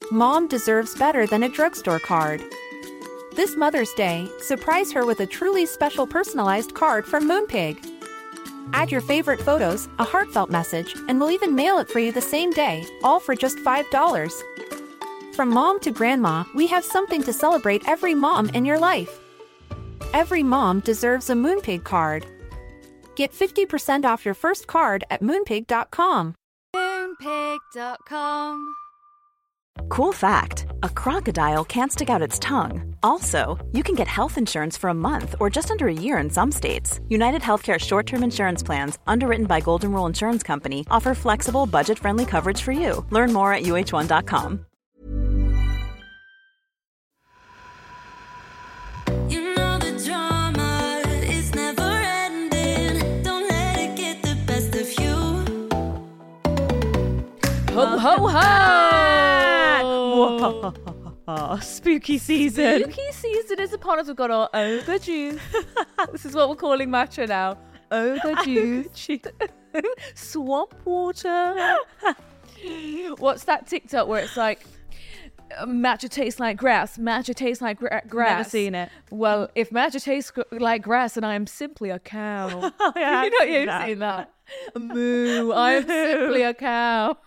Mom deserves better than a drugstore card. This Mother's Day, surprise her with a truly special personalized card from Moonpig. Add your favorite photos, a heartfelt message, and we'll even mail it for you the same day, all for just $5. From mom to grandma, we have something to celebrate every mom in your life. Every mom deserves a Moonpig card. Get 50% off your first card at moonpig.com. Moonpig.com. Cool fact, a crocodile can't stick out its tongue. Also, you can get health insurance for a month or just under a year in some states. United Healthcare short-term insurance plans, underwritten by Golden Rule Insurance Company, offer flexible, budget-friendly coverage for you. Learn more at uh1.com. You know the drama is never ending. Don't let it get the best of you. Ho, ho, ho! Spooky season. Spooky season is upon us. We've got our ogre juice. This is what we're calling matcha now. Ogre juice. Swamp water. What's that TikTok where it's like, matcha tastes like grass. Matcha tastes like grass. Never seen it. Well, if matcha tastes like grass, then I am simply a cow. Oh, yeah, You've seen that. Moo. I am simply a cow.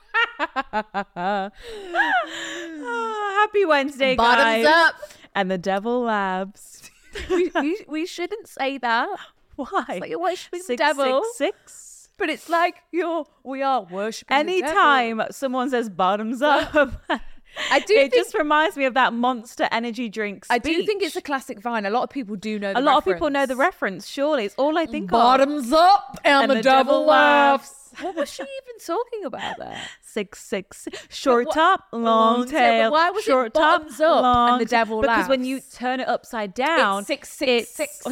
Happy Wednesday, Bottoms guys. up. And the Devil Labs. we shouldn't say that. Why? It's like you're worshipping the 666. devil. But it's like we are worshipping the devil. Anytime someone says bottoms up, it just reminds me of that Monster Energy drink speech. I do think it's a classic Vine. A lot of people do know the A lot of people know the reference, surely. It's all I think of. Bottoms up and the devil laughs. laughs. What was she even talking about there? 666. Short top, long tail. tail. But why was short it bottoms up long and the devil Because laughs? when you turn it upside down, It's 666.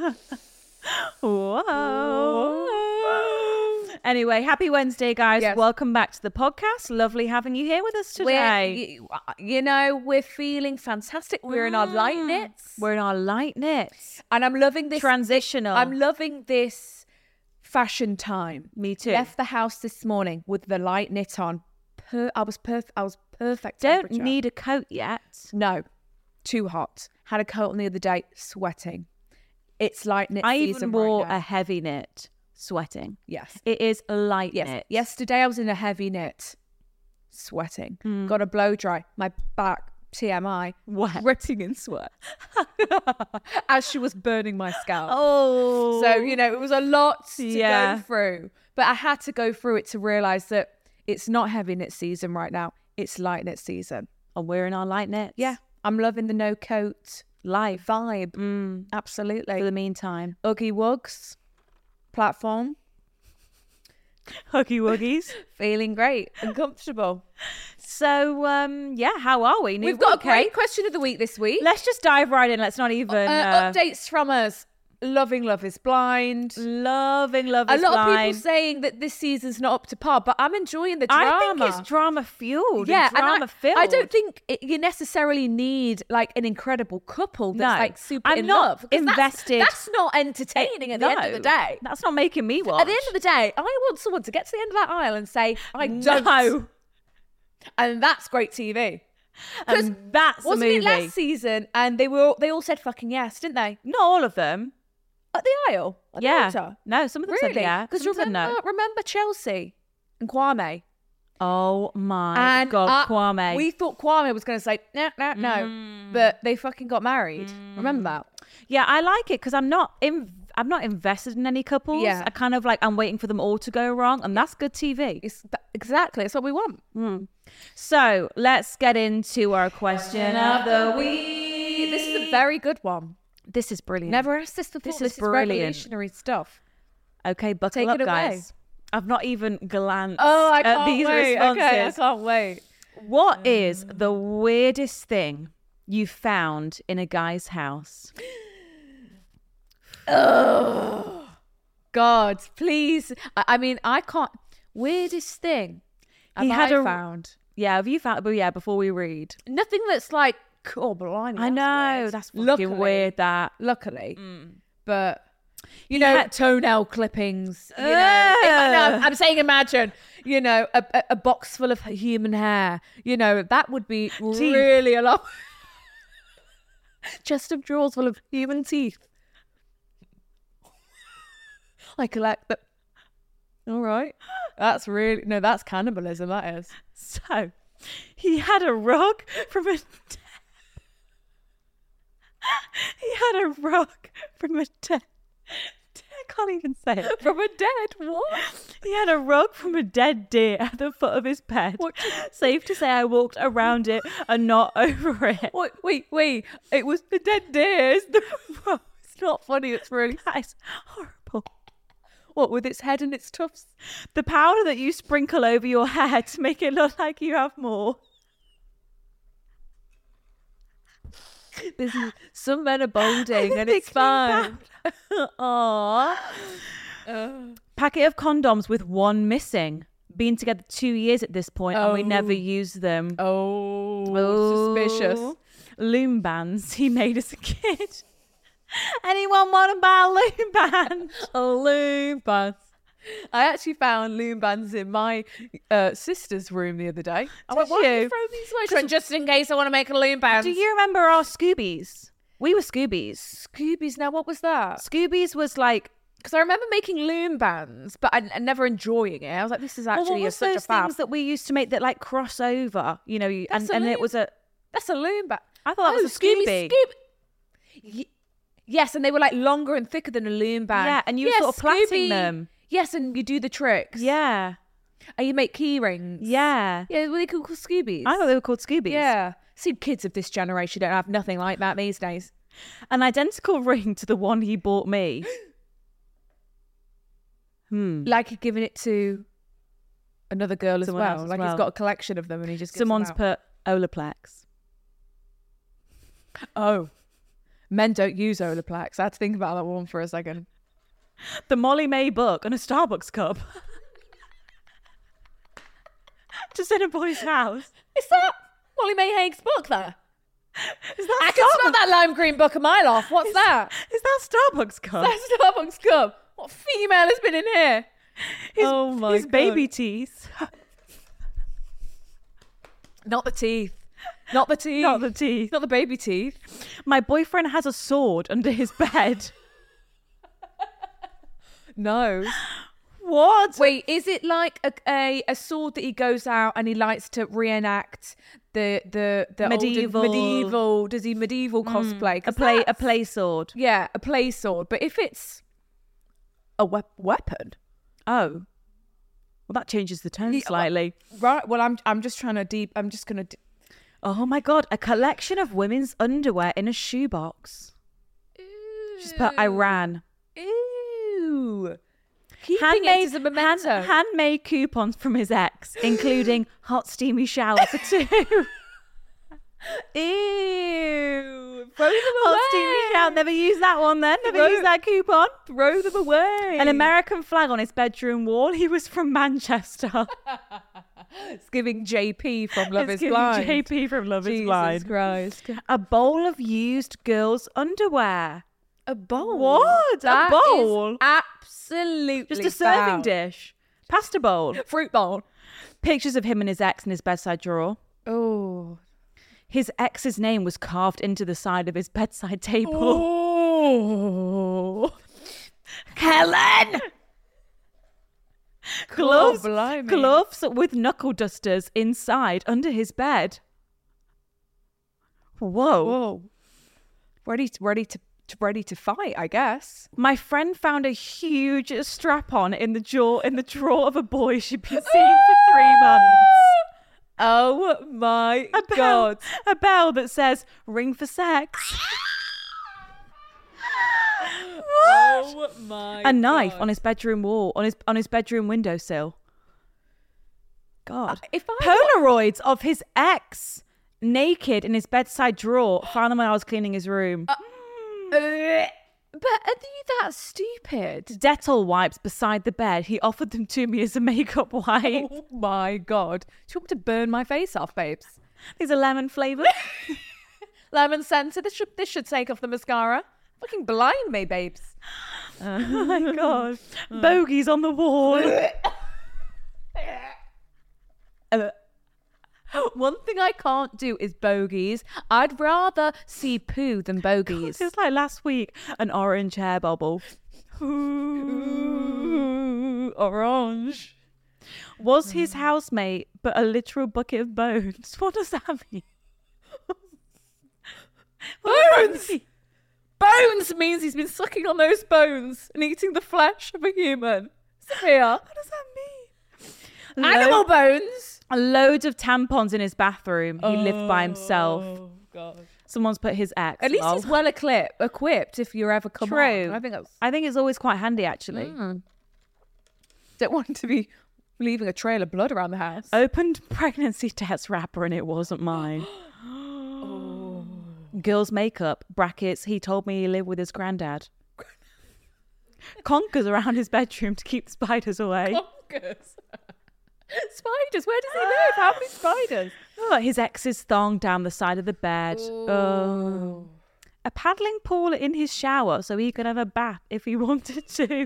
Whoa. Anyway, happy Wednesday, guys. Yes. Welcome back to the podcast. Lovely having you here with us today. We're feeling fantastic. We're in our light knits. We're in our light knits. And I'm loving this. Transitional. I'm loving this fashion time. Me too. Left the house this morning with the light knit on. I was perfect. Don't temperature. need a coat yet. No, too hot. Had a coat on the other day, sweating. It's light knit I season even wore right now. a heavy knit, sweating. Yes. It is a light Yes. knit. Yesterday I was in a heavy knit, sweating. Got a blow dry. My back, TMI, Wet. dripping in sweat as she was burning my scalp. Oh. So, it was a lot to Yeah. go through. But I had to go through it to realise that it's not heavy knit season right now. It's light knit season. And we're in our light knits. Yeah. I'm loving the no coat Life. vibe. Absolutely. For the meantime. Uggy Wugs platform. Huggy Wuggies. Feeling great and comfortable. So, how are we? New We've got week, a great eh? question of the week this week. Let's just dive right in. Let's not even... Updates from us. Loving Love is Blind. Loving Love A is lot of Blind. people saying that this season's not up to par, but I'm enjoying the drama. I think it's drama fueled. Yeah, and drama filled. I don't think you necessarily need like an incredible couple that's No. like super I'm in not love. 'Cause invested- That's not entertaining at the end of the day. That's not making me watch. At the end of the day, I want someone to get to the end of that aisle and say, I don't. No. And that's great TV. And that's a Wasn't movie. it last season? And they all said fucking yes, didn't they? Not all of them. At the aisle? At the Yeah. altar? No, some of them Really? said yeah. Because Some said no. remember Chelsea and Kwame? Oh my And God, Kwame. We thought Kwame was going to say, no. But they fucking got married. Remember that? Yeah, I like it because I'm not invested in any couples. Yeah. I kind of I'm waiting for them all to go wrong, and that's good TV. Exactly. It's what we want. So let's get into our question of the week. This is a very good one. This is brilliant. Never asked this before. This is brilliant. Revolutionary stuff. Okay, buckle Take up, it away. guys. I've not even glanced Oh, I at can't these wait. responses. Okay, I can't wait. What is the weirdest thing you found in a guy's house? Oh, God, please. I mean, I can't. Weirdest thing He have had I a- found. Yeah, have you found? But yeah, before we read. Nothing that's like, oh, blimey. I know, that's fucking Luckily. weird, that. Luckily. But, you know, had- toenail clippings. You know, Ugh. no, I'm saying imagine. you know, a box full of human hair. You know, that would be really a lot. Chest of drawers full of human teeth. I collect them. All right. That's cannibalism, that is. So, he had a rug from a... He had a rug from a dead... I can't even say it. From a dead what? He had a rug from a dead deer at the foot of his bed. Safe to say I walked around it and not over it. Wait. It was the dead deer. It's not funny. It's really... That is horrible. What, with its head and its tufts? The powder that you sprinkle over your hair to make it look like you have more. Some men are balding and it's fine. Aww. Packet of condoms with one missing. Been together 2 years at this point and we never used them. Suspicious. Loom bands he made as a kid. Anyone want to buy a loom band? Loom bands. I actually found loom bands in my sister's room the other day. I went, why did you throw these away? She went, just in case I want to make a loom band. Do you remember our Scoobies? We were Scoobies. Scoobies, now what was that? Scoobies was like... Because I remember making loom bands, but I never enjoying it. I was like, this is actually such a fab. Things that we used to make that like cross over, you know, and it was a... That's a loom band. I thought that was a Scooby. Yes, and they were like longer and thicker than a loom band. Yeah, and you were sort of plaiting them. Yes, and you do the tricks. Yeah. And you make key rings. Yeah. Yeah, were they called Scoobies? I thought they were called Scoobies. Yeah. See, kids of this generation don't have nothing like that these days. An identical ring to the one he bought me. Like he'd given it to another girl Someone as else well. as Like well. he's got a collection of them and he just gives Someone's them out. put Olaplex. Oh. Men don't use Olaplex. I had to think about that one for a second. The Molly May book and a Starbucks cup. Just in a boy's house. Is that Molly May Haig's book there? Is that I can smell that lime green book a mile off. What's that? Is that Starbucks cup? That's Starbucks cup. What female has been in here? His baby teeth. Not the teeth. Not the teeth. Not the teeth. Not the baby teeth. My boyfriend has a sword under his bed. No. What? Wait, is it like a sword that he goes out and he likes to reenact the Medieval. medieval? Does he medieval cosplay? A play sword. Yeah, a play sword. But if it's a weapon, Oh. Well, that changes the tone slightly. right? Well, I'm just trying to I'm just gonna. Oh my God! A collection of women's underwear in a shoebox. Just put Iran. Ew. Keeping it as a memento. Handmade coupons from his ex, including hot steamy shower for 2. Ew. Throw them away. Hot steamy shower. Never use that one then. Never use that coupon. Throw them away. An American flag on his bedroom wall. He was from Manchester. It's giving JP from Love It's is giving Blind. JP from Love is Jesus Blind. Christ. A bowl of used girls' underwear. A bowl? What? That a bowl? is absolutely Just a serving foul. dish. Pasta bowl. Fruit bowl. Pictures of him and his ex in his bedside drawer. Oh. His ex's name was carved into the side of his bedside table. Oh. Helen! Gloves, blimey. gloves with knuckle dusters inside under his bed. Whoa. Whoa. Ready to fight, I guess. My friend found a huge strap-on in the drawer of a boy she'd been seeing for 3 months. Oh my God. A bell that says ring for sex. Oh my A knife on his bedroom wall, on his bedroom windowsill. God. If I Polaroids of his ex naked in his bedside drawer. Found them when I was cleaning his room. But are you that stupid? Dettol wipes beside the bed. He offered them to me as a makeup wipe. Oh my God. Do you want me to burn my face off, babes? These are lemon flavoured. Lemon scented. This should take off the mascara. Fucking blind me, babes. Oh my God. Bogies on the wall. One thing I can't do is bogies. I'd rather see poo than bogies. It's like last week, an orange hair bubble. Ooh, orange. Was his housemate but a literal bucket of bones? What does that mean? Bones! Bones means he's been sucking on those bones and eating the flesh of a human. Sophia. What does that mean? Animal bones. Loads of tampons in his bathroom. He lived by himself. Oh, God. Someone's put his ex. At least lol. he's well equipped if you're ever come True. on. I think that's... I think it's always quite handy, actually. Don't want to be leaving a trail of blood around the house. Opened pregnancy test wrapper and it wasn't mine. Girl's makeup, brackets, he told me he lived with his granddad. Conkers around his bedroom to keep spiders away. Bonkers. Spiders, where does he live? How many spiders? Oh, his ex's thong down the side of the bed. Oh. A paddling pool in his shower so he could have a bath if he wanted to.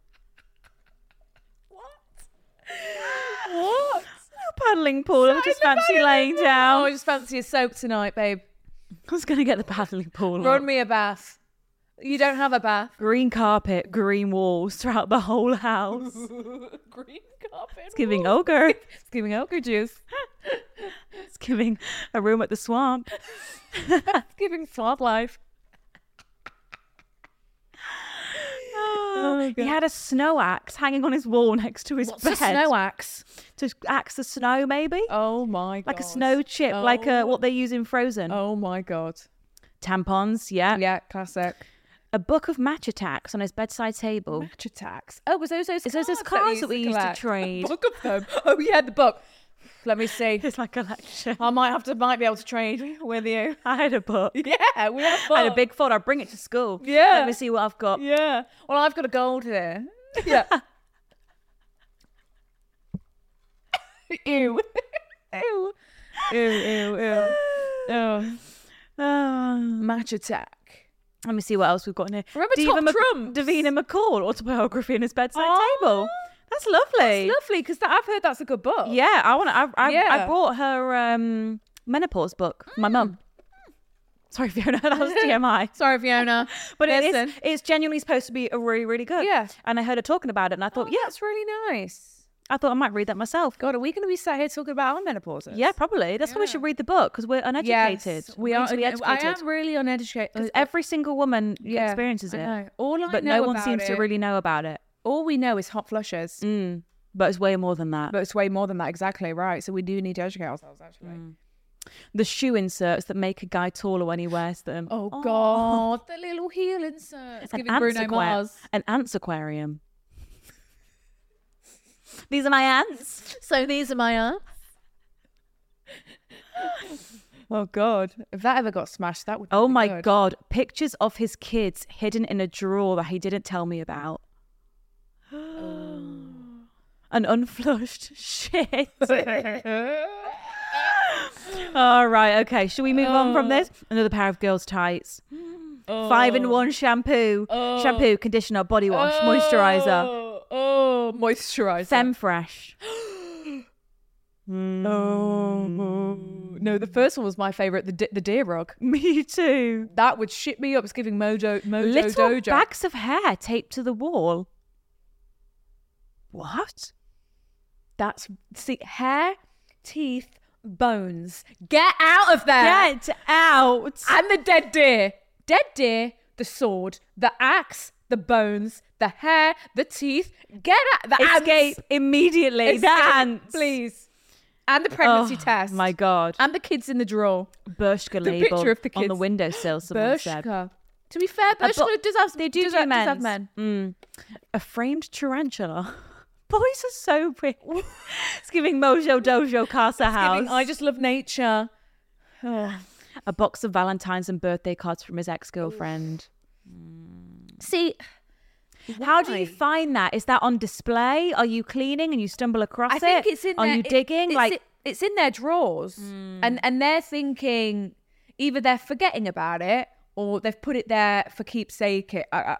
What? A paddling pool. I just fancy laying down. Oh, I just fancy a soak tonight, babe. I was going to get the paddling pool. Run up. me a bath. You don't have a bath. Green carpet, green walls throughout the whole house. Green carpet. It's giving ogre. It's giving ogre juice. It's giving a room at the swamp. It's giving swamp life. Oh, he had a snow axe hanging on his wall next to his What's bed. a snow axe? To axe the snow, maybe? Oh my god. Like a snow chip, like what they use in Frozen. Oh my god. Tampons, yeah. Yeah, classic. A book of match attacks on his bedside table. Match attacks. Oh, was those It's those cards that we used to trade. A book of them. Oh, yeah, the book. Let me see. It's like a lecture. I might be able to trade with you. I had a book. Yeah, we have I had a big fold. I'd bring it to school. Yeah. Let me see what I've got. Yeah. Well, I've got a gold here. Yeah. Ew. Ew. Ew, ew, ew. Oh. Match attack. Let me see what else we've got in here. Remember Top Trumps? Davina McCall autobiography in his bedside Oh, table. That's lovely. That's lovely because I've heard that's a good book. Yeah, I Yeah. bought her menopause book for my mum. Sorry, Fiona, that was TMI. Sorry, Fiona. But Listen. it's genuinely supposed to be a really, really good. Yeah. And I heard her talking about it and I thought, yeah, That's really nice. I thought I might read that myself. God, are we going to be sat here talking about our menopauses? Yeah, probably. That's why we should read the book because we're uneducated. Yes, we are. need to be educated. I am really uneducated. 'Cause every single woman Yeah, experiences I it. know. All I But know no one about seems to it- really know about it. All we know is hot flushes. But it's way more than that. But it's way more than that, exactly, right. So we do need to educate ourselves, actually. The shoe inserts that make a guy taller when he wears them. Oh, God, the little heel inserts. An Giving Bruno Mars. An ants aquarium. These are my ants. So these are my aunts. Oh, God. If that ever got smashed, that would Oh be my good. God. Pictures of his kids hidden in a drawer that he didn't tell me about. An unflushed shit. All right. Okay. Should we move on from this? Another pair of girls' tights. 5-in-1 shampoo. Shampoo, conditioner, body wash, moisturizer. Oh, moisturizer. Femme fresh. No, the first one was my favourite, the deer rug. Me too. That would shit me up. It's giving Mojo Little Dojo. bags of hair taped to the wall. What? That's, see, hair, teeth, bones. Get out of there. Get out. And the dead deer. Dead deer, the sword, the axe, the bones, the hair, the teeth. Get out. The Escape ants. immediately. Escape, The ants. please. And the pregnancy Oh, test. my God. And the kids in the drawer. Bershka The label picture of the on the kids. windowsill, someone said. Bershka. To be fair, Bershka does have, They do does have men's. men. A framed tarantula. Boys are so weird. It's giving Mojo Dojo Casa House. Giving, I just love nature. Oh. A box of Valentine's and birthday cards from his ex-girlfriend. See, How do you find that? Is that on display? Are you cleaning and you stumble across I it? think it's in Are there. you digging? It's in their drawers, and they're thinking either they're forgetting about it or they've put it there for keepsake.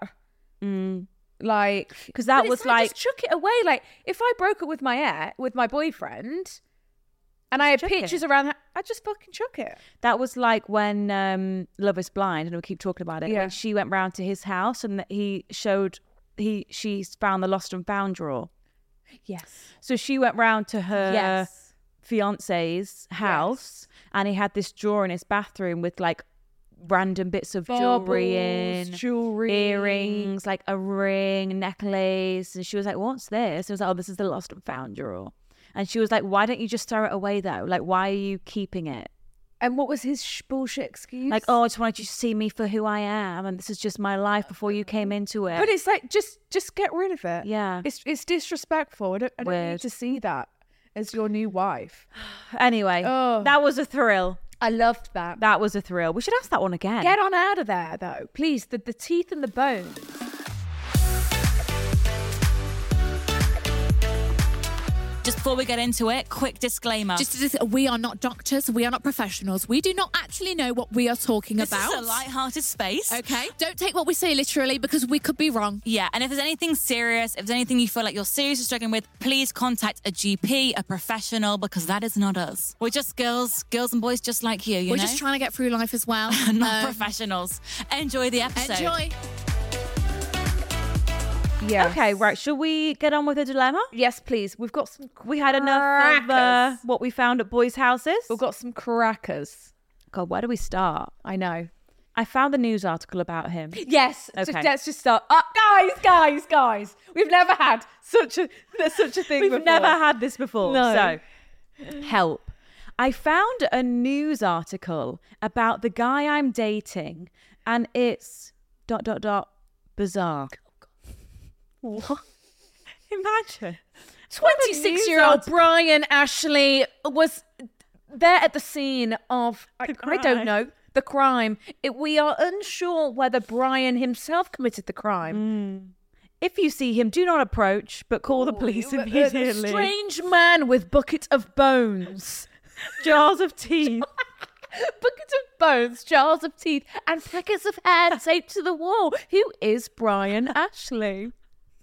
Like, because that but was it's like like just chuck it away. Like, if I broke up with my boyfriend, And I had Chuck it. pictures around. I just fucking chuck it. That was like when Love Is Blind, and we keep talking about it. Yeah. When she went round to his house and she found the lost and found drawer. Yes. So she went round to her Yes. fiance's house, and he had this drawer in his bathroom with like random bits of jewelry in, jewelry, earrings, like a ring, necklace. And she was like, "What's this?" I was like, "Oh, this is the lost and found drawer." And she was like, "Why don't you just throw it away though? Like, why are you keeping it?" And what was his bullshit excuse? Like, "Oh, I just wanted you to see me for who I am, and this is just my life before you came into it." but it's like just get rid of it. Yeah. it's disrespectful. I don't need Weird. to see that as your new wife. Anyway, Oh. that was a thrill. I loved that. That was a thrill. We should ask that one again. Get on out of there, though, please. The teeth and the bones. Just before we get into it, quick disclaimer. We are not doctors. We are not professionals. We do not actually know what we are talking this about. is a light-hearted space. Okay. Don't take what we say literally because we could be wrong. Yeah, and if there's anything serious, if there's anything you feel like you're seriously struggling with, please contact a GP, a professional, because that is not us. We're just girls and boys just like you, you We're know? just trying to get through life as well. not professionals. Enjoy the episode. Enjoy. Yeah. Okay, right. Shall we get on with the dilemma? Yes, please. We've got some. We had enough of Crackers. what we found at boys' houses. We've got some crackers. God, where do we start? I know. I found the news article about him. Yes. Okay. Let's just start. Guys. We've never had such a thing We've before. never had this before. No. So, help. I found a news article about the guy I'm dating, and it's ... bizarre. What? Imagine. 26-year-old Brian Ashley was there at the scene of, I don't crime. know, the crime. We are unsure whether Brian himself committed the crime. If you see him, do not approach, but call the police A immediately. strange man with bucket of bones. Jars of teeth. Buckets of bones, jars of teeth, and packets of hair taped to the wall. Who is Brian Ashley?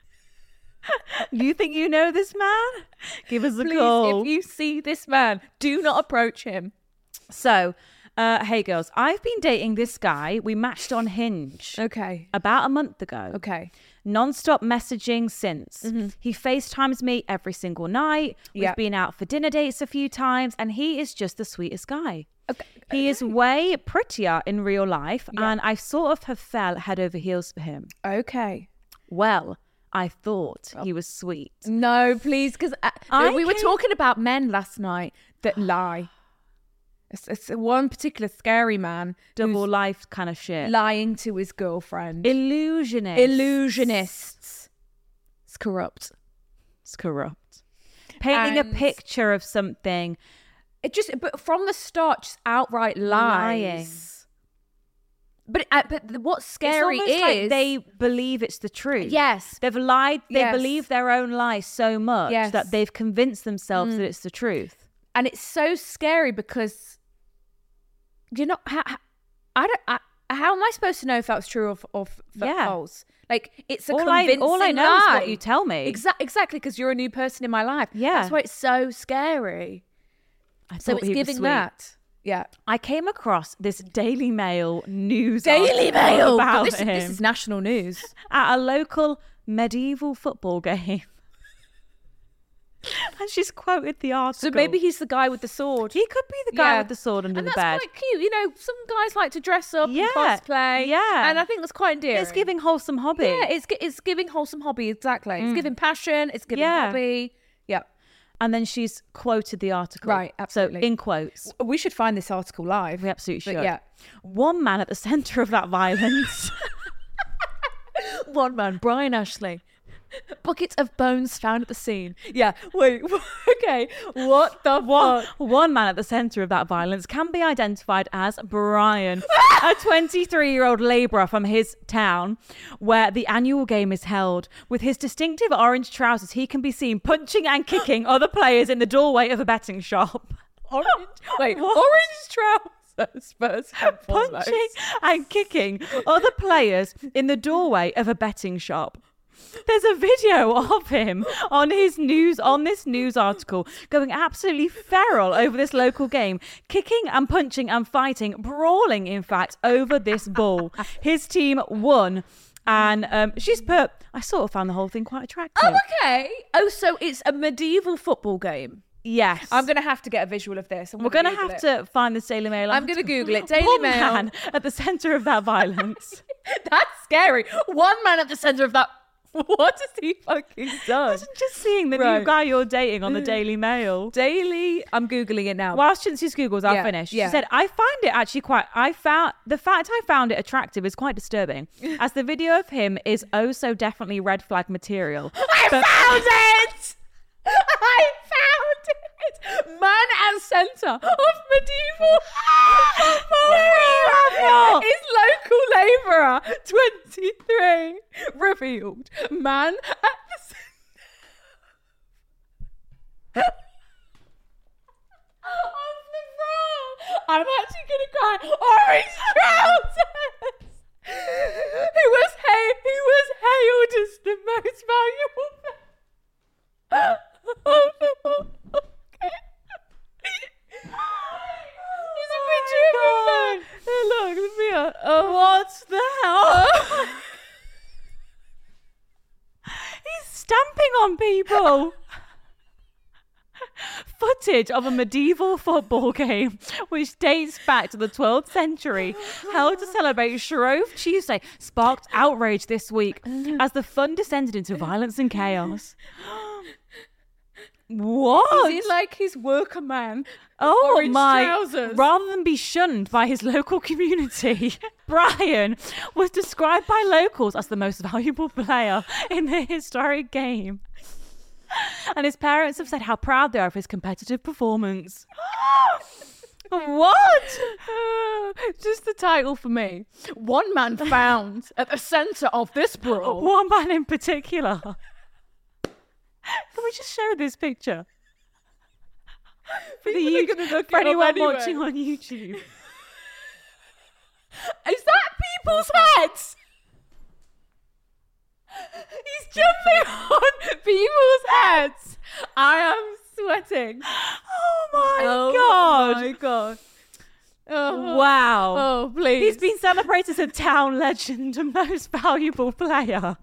You think you know this man? Give us a Please, call. if you see this man, do not approach him. So, hey girls, I've been dating this guy. We matched on Hinge Okay. about a month ago. Okay. Non-stop messaging since. He FaceTimes me every single night. We've Yeah. been out for dinner dates a few times, and he is just the sweetest guy. Okay. He is way prettier in real life, and I sort of have fell head over heels for him. Okay. Well, I thought he was sweet. No, please, because I we were came- talking about men last night that lie. It's one particular scary man Double who's life kind of shit. lying to his girlfriend. Illusionist. Illusionists. It's corrupt. It's corrupt. Painting And- a picture of something. But from the start, just outright lies. Lying. But what's scary it's almost is like they believe it's the truth. Yes. They've lied. They Yes. believe their own lie so much Yes. that they've convinced themselves that it's the truth. And it's so scary because you're not. How am I supposed to know if that's true or Yeah. false? Like it's a All convincing I know lie. is what you tell me. Exactly, because you're a new person in my life. Yeah. That's why it's so scary. I So thought it's he was giving sweet. that. Yeah. I came across this Daily Mail news Daily article Mail. about This him is national news. at a local medieval football game. And she's quoted the article. So maybe he's the guy with the sword. he could be the guy Yeah. with the sword under and the that's bed. quite cute. You know, some guys like to dress up Yeah, and cosplay. yeah. And I think that's quite endearing. It's giving wholesome hobby. Yeah, it's giving wholesome hobby, exactly. It's giving passion, it's giving Yeah. hobby. Yeah. And then she's quoted the article. Right, absolutely. So in quotes. We should find this article live. We absolutely But should. yeah. One man at the centre of that violence. One man, Brian Ashley. Buckets of bones found at the scene. Yeah. Wait. Okay. What the fuck? One man at the centre of that violence can be identified as Brian, a 23-year-old labourer from his town where the annual game is held. With his distinctive orange trousers, he can be seen punching and kicking other players in the doorway of a betting shop. Orange. Wait. What? Orange trousers. First and foremost. Punching and kicking other players in the doorway of a betting shop. There's a video of him on this news article going absolutely feral over this local game, kicking and punching and fighting, brawling, in fact, over this ball. His team won. And she's put, I sort of found the whole thing quite attractive. Oh, okay. Oh, so it's a medieval football game. Yes. I'm going to have to get a visual of this. We're going to have to find the Daily Mail. I'm going to Google it. Daily One Mail. man at the centre of that violence. That's scary. One man at the centre of that. What has he fucking done? Just seeing the new guy you're dating on the Daily Mail. I'm Googling it now. Whilst she's Googles, I'll finish. She said, I find it actually the fact I found it attractive is quite disturbing, as the video of him is oh so definitely red flag material. I found it! I found it! Man and centre of medieval football is local labourer 23 revealed. Man at the centre of the floor. I'm actually gonna cry. Orange trousers. He was hailed as the most valuable player. He's a picture of him. Look, let me out. Oh, what the hell? He's stamping on people. Footage of a medieval football game which dates back to the 12th century, held to celebrate Shrove Tuesday, sparked outrage this week as the fun descended into violence and chaos. What? Is he like his worker man? Oh Orange my! trousers. Rather than be shunned by his local community, Brian was described by locals as the most valuable player in the historic game. And his parents have said how proud they are of his competitive performance. What? Just the title for me. One man found at the centre of this brawl. One man in particular. Can we just show this picture? For anyone watching on YouTube. Is that people's heads? He's jumping on people's heads. I am sweating. Oh my God. Oh, Wow. Oh, please. He's been celebrated as a town legend and most valuable player. Town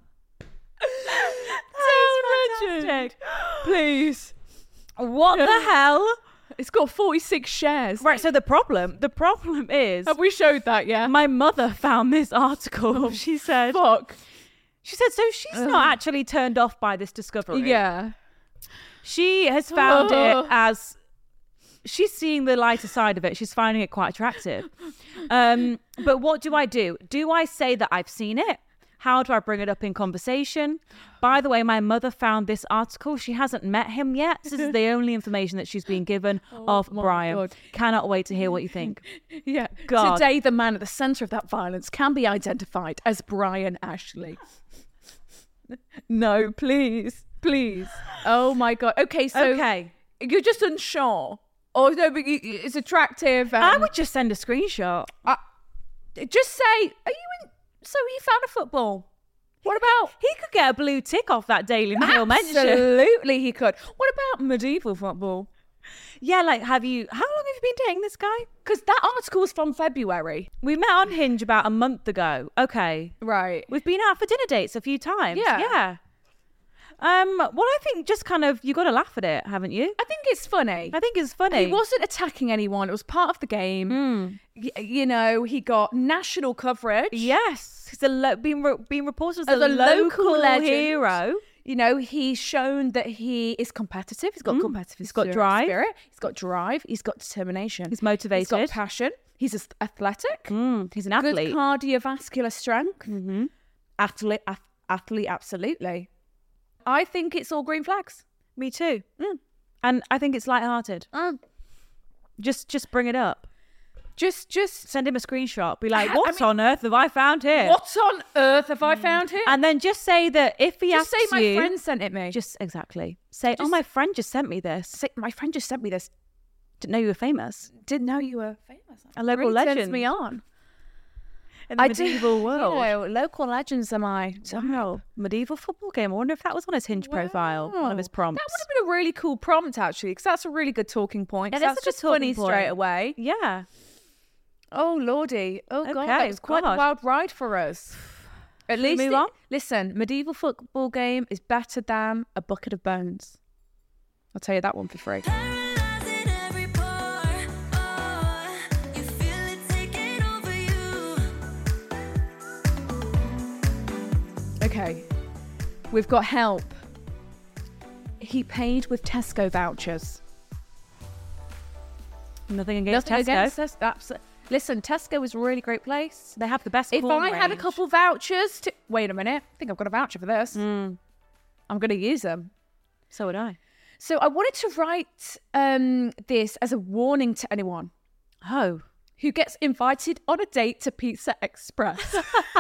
legend. Please. What the hell? It's got 46 shares. Right, so the problem is, Have we showed that, yeah? my mother found this article. She said, Fuck. so she's not actually turned off by this discovery. Yeah. She has found it as, she's seeing the lighter side of it. She's finding it quite attractive. But what do I do? Do I say that I've seen it? How do I bring it up in conversation? By the way, my mother found this article. She hasn't met him yet. This is the only information that she's been given of Brian. God. Cannot wait to hear what you think. Yeah. God. Today, the man at the centre of that violence can be identified as Brian Ashley. No, please. Please. Oh, my God. Okay, so Okay. you're just unsure. Or no, but it's attractive. I would just send a screenshot. just say, are you in... So he found a football. What about... He could get a blue tick off that Daily Mail mention. Absolutely he could. What about medieval football? Yeah, like, how long have you been dating this guy? Because that article's from February. We met on Hinge about a month ago. Okay. Right. We've been out for dinner dates a few times. Yeah. Yeah. Well, I think just kind of, you got to laugh at it, haven't you? I think it's funny. I think it's funny. He wasn't attacking anyone. It was part of the game. You know, he got national coverage. Yes. He's being reported As as a a local local legend. hero. You know, he's shown that he is competitive. He's got competitive He's got drive. spirit. He's got drive. He's got determination. He's motivated. He's got passion. He's He's athletic. an Good athlete. cardiovascular strength. Athlete, absolutely. I think it's all green flags. Me too. And I think it's lighthearted. Just bring it up. Just Send him a screenshot. Be like, I what mean- on earth have I found here? what on earth have I found here? And then just say that if he just asks say my you, friend sent it me. just exactly say, oh, Just- my friend just sent me this. Say, my friend just sent me this. Didn't know you were famous. Didn't know you were famous. A local really turns legend. me on. in the I medieval do, world. You know, local legends am I? Wow, medieval football game. I wonder if that was on his Hinge profile, one of his prompts. That would have been a really cool prompt, actually, because that's a really good talking point. It 'cause is that's such a just funny talking point. straight away. Yeah. Oh, Lordy. Oh, God. Okay, That was quite God. a wild ride for us. At Should we least, move on? listen, medieval football game is better than a bucket of bones. I'll tell you that one for free. Paralyzing every pore. Oh, you feel it taking over you. Okay. We've got help. He paid with Tesco vouchers. Nothing against Nothing Tesco. against us. Listen, Tesco is a really great place. They have the best If corn I had a range. couple vouchers to... Wait a minute. I think I've got a voucher for this. I'm going to use them. So would I. So I wanted to write this as a warning to anyone Oh. who gets invited on a date to Pizza Express.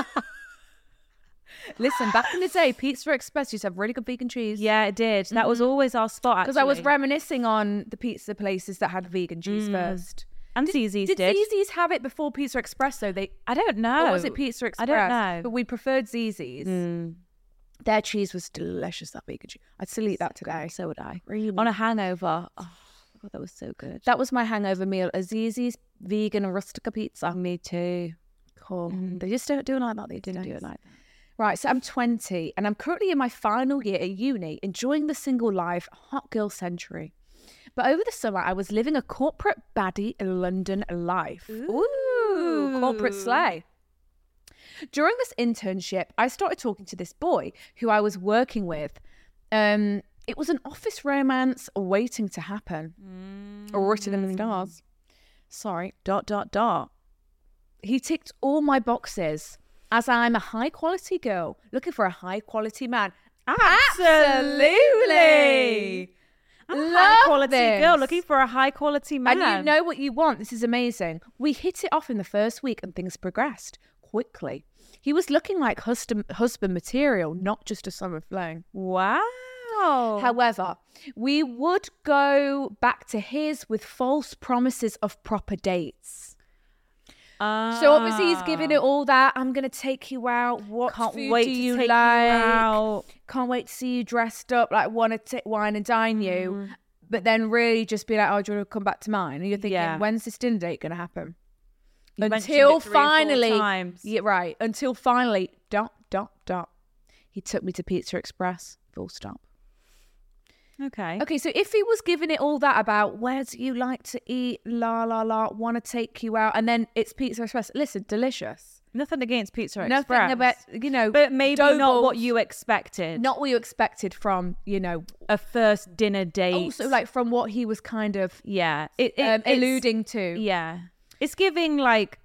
Listen, back in the day, Pizza Express used to have really good vegan cheese. Yeah, it did. That was always our spot, actually. Because I was reminiscing on the pizza places that had vegan cheese first. And Zzz's Did did. Zzz's have it before Pizza Express, though? I don't know. Or was it Pizza Express? I don't know. But we preferred Zzz's. Their cheese was delicious, that vegan cheese. I'd still eat that today. So would I. Really? On a hangover. Oh, God, that was so good. That was my hangover meal, a Zzz's vegan rustica pizza. Me too. Cool. They just don't do it like that. They Didn't do it like that. Right, so I'm 20 and I'm currently in my final year at uni, enjoying the single life, hot girl century. But over the summer, I was living a corporate baddie London life. Ooh, corporate slay. During this internship, I started talking to this boy who I was working with. It was an office romance waiting to happen. Or written in the stars. Sorry. ... He ticked all my boxes, as I'm a high quality girl looking for a high quality man. Absolutely. I'm a Love high quality this. girl looking for a high quality man. And you know what you want. This is amazing. We hit it off in the first week and things progressed quickly. He was looking like husband material, not just a summer fling. Wow. However, we would go back to his with false promises of proper dates. So obviously he's giving it all that. I'm going to take you out. What Can't food wait do to you take like? you out. Can't wait to see you dressed up. Like, want to wine and dine you. But then really just be like, oh, do you want to come back to mine? And you're thinking, Yeah. when's this dinner date going to happen? You mentioned Until it 3 or 4 finally. times. Yeah, right. Until finally, ... He took me to Pizza Express. Full stop. Okay. Okay, so if he was giving it all that about where do you like to eat, want to take you out, and then it's Pizza Express. Listen, delicious. Nothing against Pizza Express. Nothing about, But maybe not doughballs. what you expected. Not what you expected from, a first dinner date. also like from what he was kind of yeah. It's- alluding to. Yeah. It's giving like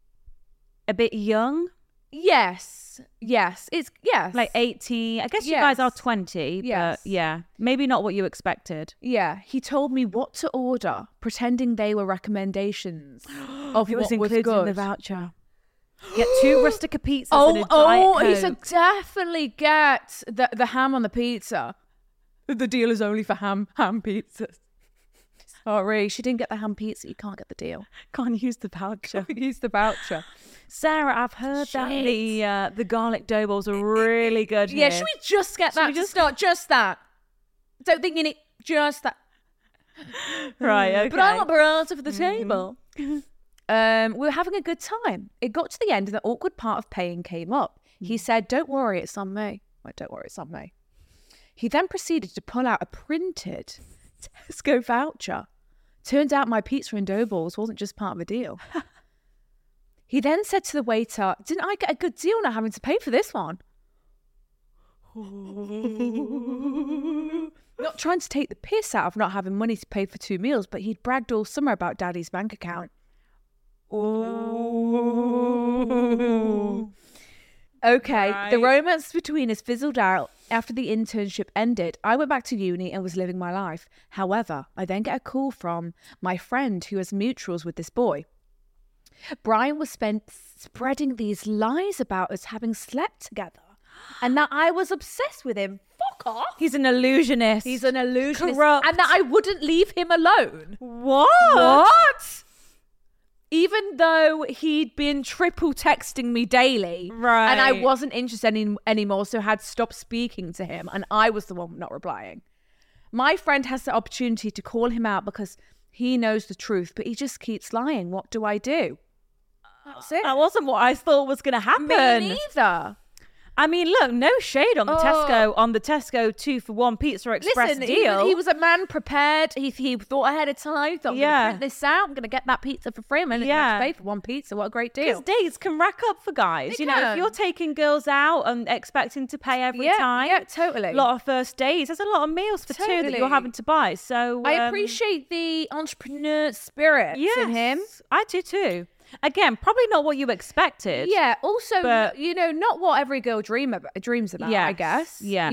a bit young. Yes. It's, yes. Like 18. I guess you guys are Yes. 20. Yes. But yeah. Maybe not what you expected. Yeah, he told me what to order, pretending they were recommendations of It what was was included good. in the voucher. Get 2 Rustica pizzas and a Diet he said Coke. definitely get the ham on the pizza. The deal is only for ham pizzas. Sorry, she didn't get the ham pizza. You can't get the deal. Can't use the voucher. Use the voucher. Sarah, I've heard that the garlic dough balls are really good Yeah, here. should we just get that? Just not just that. Don't think you need just that. Right, okay. But I want burrata for the table. We were having a good time. It got to the end and the awkward part of paying came up. He said, don't worry, it's on me. Like, don't worry, it's on me. He then proceeded to pull out a printed Tesco voucher. Turns out my pizza and dough balls wasn't just part of the deal. He then said to the waiter, didn't I get a good deal not having to pay for this one? Not trying to take the piss out of not having money to pay for 2 meals, but he'd bragged all summer about Daddy's bank account. Okay, Right. the romance between us fizzled out after the internship ended. I went back to uni and was living my life. However, I then get a call from my friend who has mutuals with this boy. Brian was spreading these lies about us having slept together and that I was obsessed with him. Fuck off. He's an illusionist. He's an illusionist. Corrupt. And that I wouldn't leave him alone. What? What? even though he'd been triple texting me daily, Right. and I wasn't interested anymore, so had stopped speaking to him, and I was the one not replying. My friend has the opportunity to call him out because he knows the truth, but he just keeps lying. What do I do? That's it. That wasn't what I thought was going to happen. Me neither. I mean, look, no shade on the Tesco 2-for-1 Pizza Express Listen, deal. he was a man prepared. He thought ahead of time. Thought, I'm going to print this out. I'm going to get that pizza for free. I'm going to pay for one pizza. What a great deal. Because dates can rack up for guys. They You know, if can. you're taking girls out and expecting to pay every time. Yeah, totally. A lot of first dates. There's a lot of meals for two that Totally. you're having to buy. So I appreciate the entrepreneur spirit in him. I do too. Again, probably not what you expected. Yeah. Also, But- not what every girl dreams about. I Yes. guess. Yeah.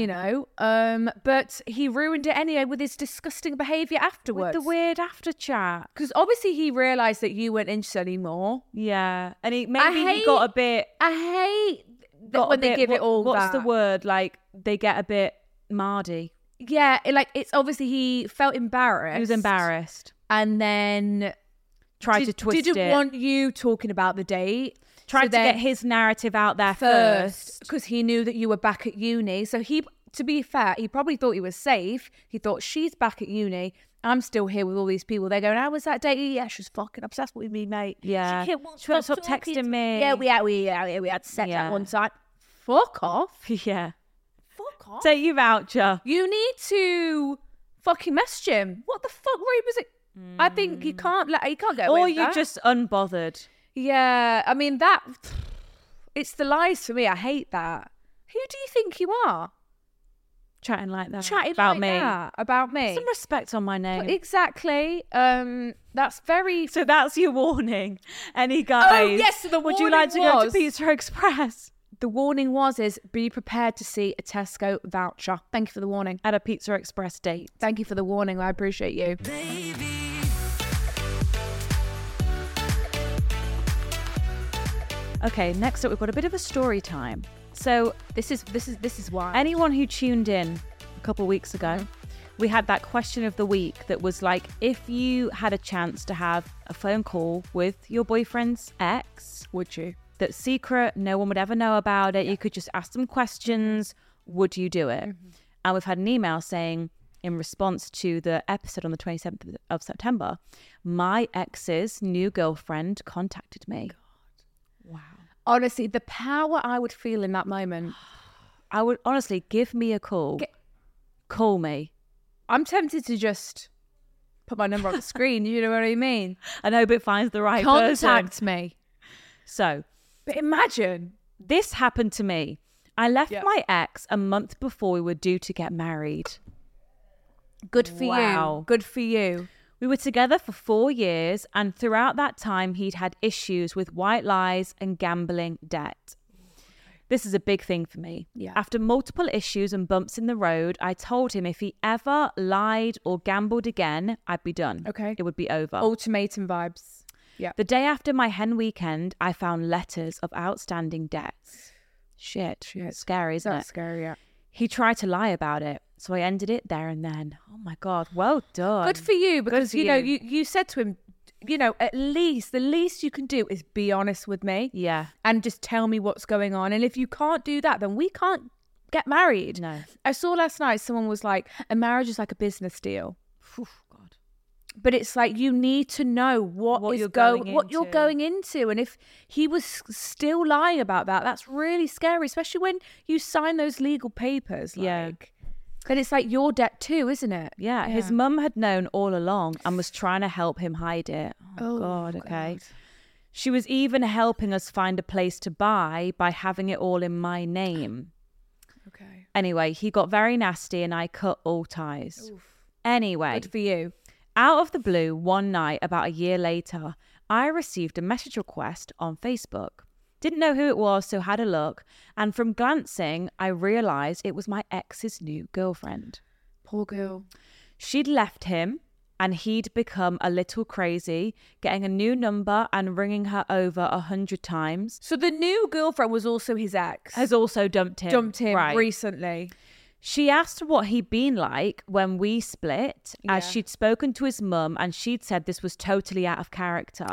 But he ruined it anyway with his disgusting behavior With afterwards. the weird after chat. Because obviously he realised that you weren't interested anymore. Yeah. And he hate- got a bit... I hate got when a they bit- give it all What's that. the word? Like, they get a bit mardy. Yeah, it's obviously he felt embarrassed. He was embarrassed. And then Tried to twist didn't it. want you talking about the date. Tried So to then get his narrative out there first first. because he knew that you were back at uni. So to be fair, he probably thought he was safe. He thought, she's back at uni. I'm still here with all these people. They're going, how was that date? Yeah, she was fucking obsessed with me, mate. Yeah. She won't She won't stop stop talking texting to me. Yeah, we had sex Yeah. at one time. Fuck off. Yeah. Fuck off. Take your voucher. You need to fucking message him. What the fuck, Rory, was it? I think you can't get away Or with you're that. just unbothered. Yeah, I mean it's the lies for me. I hate that. Who do you think you are? Chatting like that. Chatting about like me. that about me. Some respect on my name. Exactly. That's very. So that's your warning. Any guys? Oh, yes, the Would you like to go to was- Pizza Express? The warning is be prepared to see a Tesco voucher. Thank you for the warning. At a Pizza Express date. Thank you for the warning. I appreciate you. Okay, next up we've got a bit of a story time. So This is why. anyone who tuned in a couple of weeks ago, we had that question of the week that was like, if you had a chance to have a phone call with your boyfriend's ex, would you? that's secret, no one would ever know about it, you could just ask them questions, would you do it? And we've had an email saying, in response to the episode on the 27th of September, my ex's new girlfriend contacted me. Wow. Honestly, the power I would feel in that moment. I would honestly give me a call. Call me. I'm tempted to just put my number on the screen. You know what I mean? I hope it finds the right person. Contact me. So, But imagine. this happened to me. I left Yeah. my ex a month before we were due to get married. Good for Wow. you. Good for you. We were together for 4 years, and throughout that time, he'd had issues with white lies and gambling debt. This is a big thing for me. Yeah. After multiple issues and bumps in the road, I told him if he ever lied or gambled again, I'd be done. Okay. It would be over. Ultimatum vibes. Yeah. The day after my hen weekend, I found letters of outstanding debts. Shit. Scary, isn't That's it? scary, yeah. He tried to lie about it, so I ended it there and then. Oh my God, well done. Good for you because, for you know, you. you said to him, at least, the least you can do is be honest with me. Yeah. And just tell me what's going on. And if you can't do that, then we can't get married. No. I saw last night someone was like, a marriage is like a business deal. Phew, God. But it's like you need to know what you're you're into. going into. And if he was still lying about that, that's really scary, especially when you sign those legal papers. Yeah. Then it's like your debt too, isn't it? Yeah, his mum had known all along and was trying to help him hide it. Oh, Oh, God, okay. She was even helping us find a place to buy by having it all in my name. Okay. Anyway, he got very nasty and I cut all ties. Anyway, Good for you. out of the blue, one night, about a year later, I received a message request on Facebook. Didn't know who it was, so had a look. And from glancing, I realised it was my ex's new girlfriend. Poor girl. She'd left him and he'd become a little crazy, getting a new number and ringing her over 100 times. So the new girlfriend was also his ex. Has also dumped him. dumped him Right. recently. She asked what he'd been like when we split, as Yeah. she'd spoken to his mum and she'd said this was totally out of character.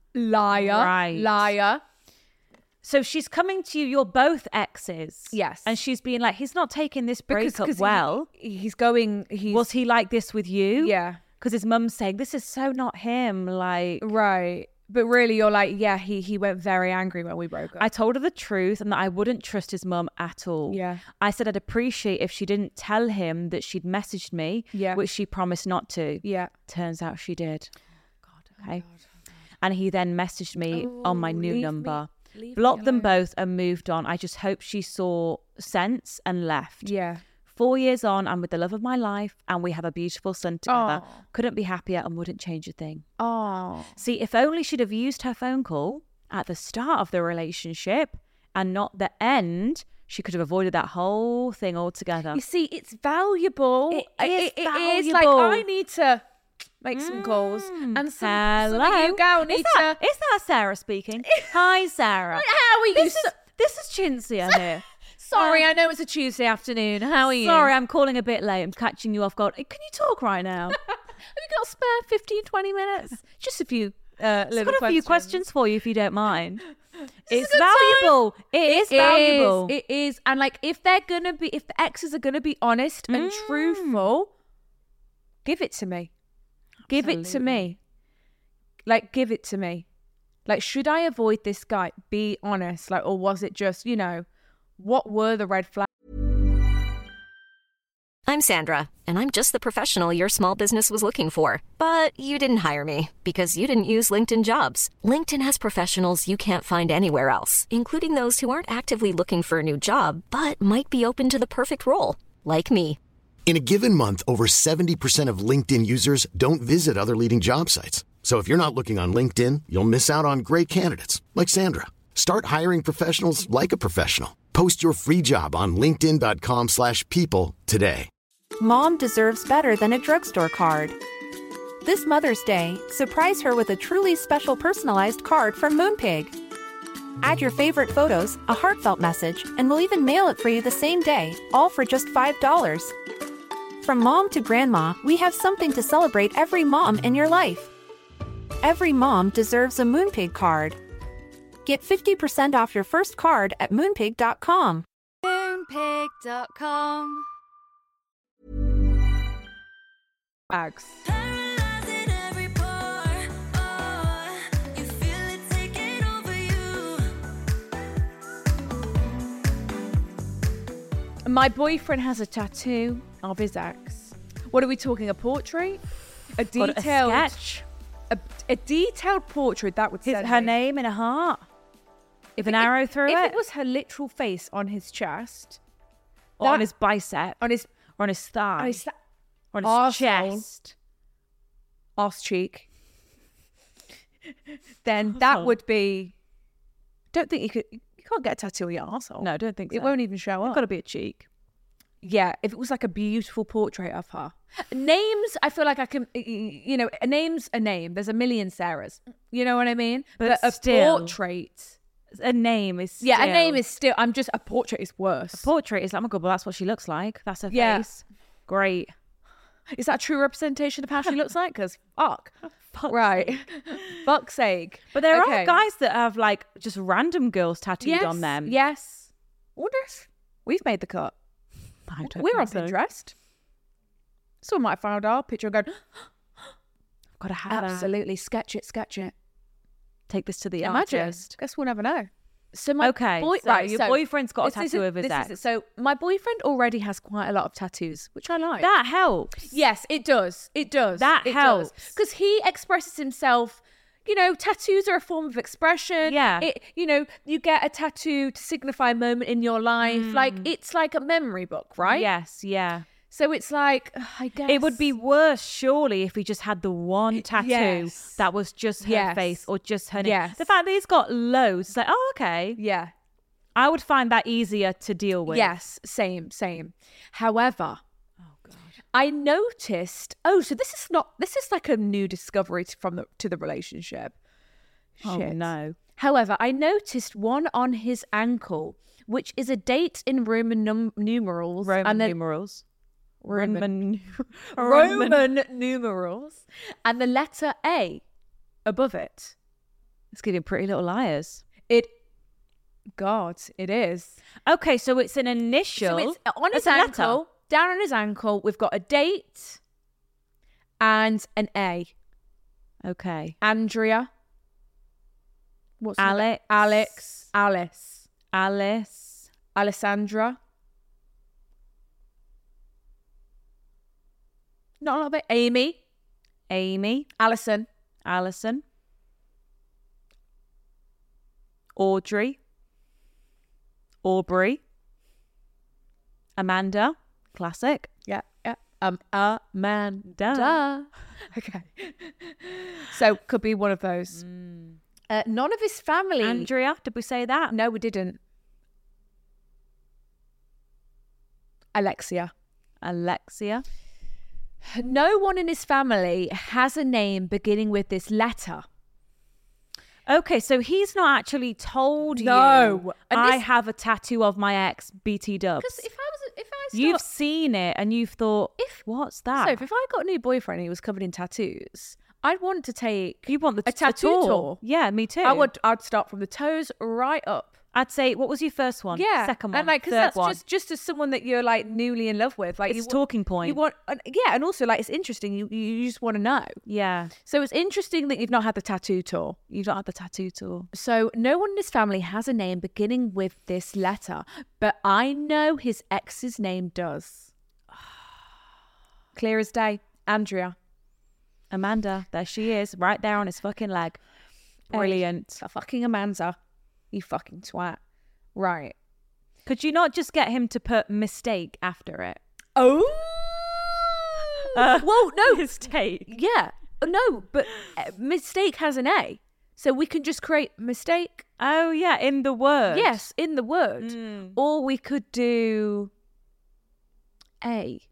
Liar. Liar. So she's coming to you. You're both exes. Yes. And she's being like, he's not taking this breakup Because well. He's Was he like this with you? Yeah. Because his mum's saying, this is so not him. Like, Right. But really, you're like, yeah, he went very angry when we broke up. I told her the truth and that I wouldn't trust his mum at all. Yeah. I said I'd appreciate if she didn't tell him that she'd messaged me, Yeah. which she promised not to. Yeah. Turns out she did. Okay. And he then messaged me on my new number. Blocked them both and moved on. I just hope she saw sense and left. Yeah. 4 years on, I'm with the love of my life and we have a beautiful son together. Aw. Couldn't be happier and wouldn't change a thing. Oh. See, if only she'd have used her phone call at the start of the relationship and not the end, she could have avoided that whole thing altogether. You see, it's valuable. It is It is like, valuable. I need to make some calls. And some Hello. of you go need Is that Sarah speaking? Hi, Sarah. How are you? This is Chintzia here. Sorry, I know it's a Tuesday afternoon. How are you? Sorry, I'm calling a bit late. I'm catching you off guard. Can you talk right now? Have you got a spare 15, 20 minutes? Just a few I've little got a few questions for you if you don't mind. This is It's a good time. valuable. It is valuable. It is. And like, if the exes are gonna be honest and truthful, give it to me. Give it to me. Like, give it to me. Like, should I avoid this guy? Be honest. Like, or was it just, what were the red flags? I'm Sandra, and I'm just the professional your small business was looking for. But you didn't hire me because you didn't use LinkedIn Jobs. LinkedIn has professionals you can't find anywhere else, including those who aren't actively looking for a new job, but might be open to the perfect role, like me. In a given month, over 70% of LinkedIn users don't visit other leading job sites. So if you're not looking on LinkedIn, you'll miss out on great candidates like Sandra. Start hiring professionals like a professional. Post your free job on linkedin.com/people today. Mom deserves better than a drugstore card. This Mother's Day, surprise her with a truly special personalized card from Moonpig. Add your favorite photos, a heartfelt message, and we'll even mail it for you the same day, all for just $5. From mom to grandma, we have something to celebrate every mom in your life. Every mom deserves a Moonpig card. Get 50% off your first card at moonpig.com. Moonpig.com. Bags. Paralyzing every pore. Oh, you feel it taking over you. My boyfriend has a tattoo of his ex. What are we talking? A portrait? A Got detailed a sketch. A detailed portrait that would send Her me. name in a heart. With an arrow through If it. it was her literal face on his chest, Or on that- his bicep. on his Or on his thigh. on his or on his arsehole. chest. arse cheek, then that would be. Don't think you could. You can't get a tattoo on your arsehole. No, I don't think so. It won't even show It's up. got to be a cheek. Yeah, if it was like a beautiful portrait of her. Names, I feel like I can, a name's a name. There's a million Sarahs. You know what I mean? But a still. portrait. A name is Yeah, a still- name is still, a portrait is worse. Portrait is like, oh my god, well that's what she looks like. That's her Yeah. face. Great. Is that a true representation of how she looks like? Because fuck. Fuck's Right. Fuck's sake. But there Okay. are guys that have like just random girls tattooed on them. Yes. Wonder if we've made the cut. I don't We're on think so. Pinterest. Someone might have found our picture and gone, Got to have that. absolutely, sketch it. Take this to the Imagine. artist. Guess we'll never know. So my Okay, so your boyfriend's got a tattoo of his ex. So my boyfriend already has quite a lot of tattoos, which I like. That helps. Yes, it does. It does. That helps. Because he expresses himself. Tattoos are a form of expression. Yeah. You get a tattoo to signify a moment in your life. Like, it's like a memory book, right? Yes, yeah. So it's like, I guess. It would be worse, surely, if he just had the one tattoo Yes. that was just her Yes. face or just her name. Yes. The fact that he's got loads, it's like, oh, okay. Yeah. I would find that easier to deal with. Yes, same. However, I noticed. Oh, so this is like a new discovery to the relationship. Oh, Shit. no. However, I noticed one on his ankle, which is a date in Roman numerals. Roman and then- numerals. Roman numerals, and the letter A above it. It's giving Pretty Little Liars. God, it is. Okay, so it's an initial. So it's on his It's a letter. ankle, down on his ankle, we've got a date and an A. Okay. Andrea. What's her name? Alex. Alice. Alessandra. Not a little bit. Amy. Alison. Audrey. Aubrey. Amanda. Classic. Yeah. Amanda. Okay. So could be one of those. None of his family. Andrea, did we say that? No, we didn't. Alexia. No one in his family has a name beginning with this letter. Okay, so he's not actually told No. you, And I this- have a tattoo of my ex, BT Dubs. Because if I You've seen it and you've thought, what's that? So if I got a new boyfriend and he was covered in tattoos, I'd want to take You want a tattoo tour. Yeah, me too. I'd start from the toes right up. I'd say, what was your first one? Yeah, Second one? and like, because third that's one? just as someone that you're like newly in love with, like It's you a talking point. You want, and also like it's interesting. You just want to know. Yeah. So it's interesting that you've not had the tattoo tour. You've not had the tattoo tour. So no one in his family has a name beginning with this letter, but I know his ex's name does. Clear as day. Andrea. Amanda, there she is, right there on his fucking leg. Brilliant. A fucking Amanda. You fucking twat. Right. Could you not just get him to put mistake after it? Oh. Well, no. Mistake. Yeah. No, but mistake has an A. So we can just create mistake. Oh, yeah, in the word. Yes, in the word. Or we could do A.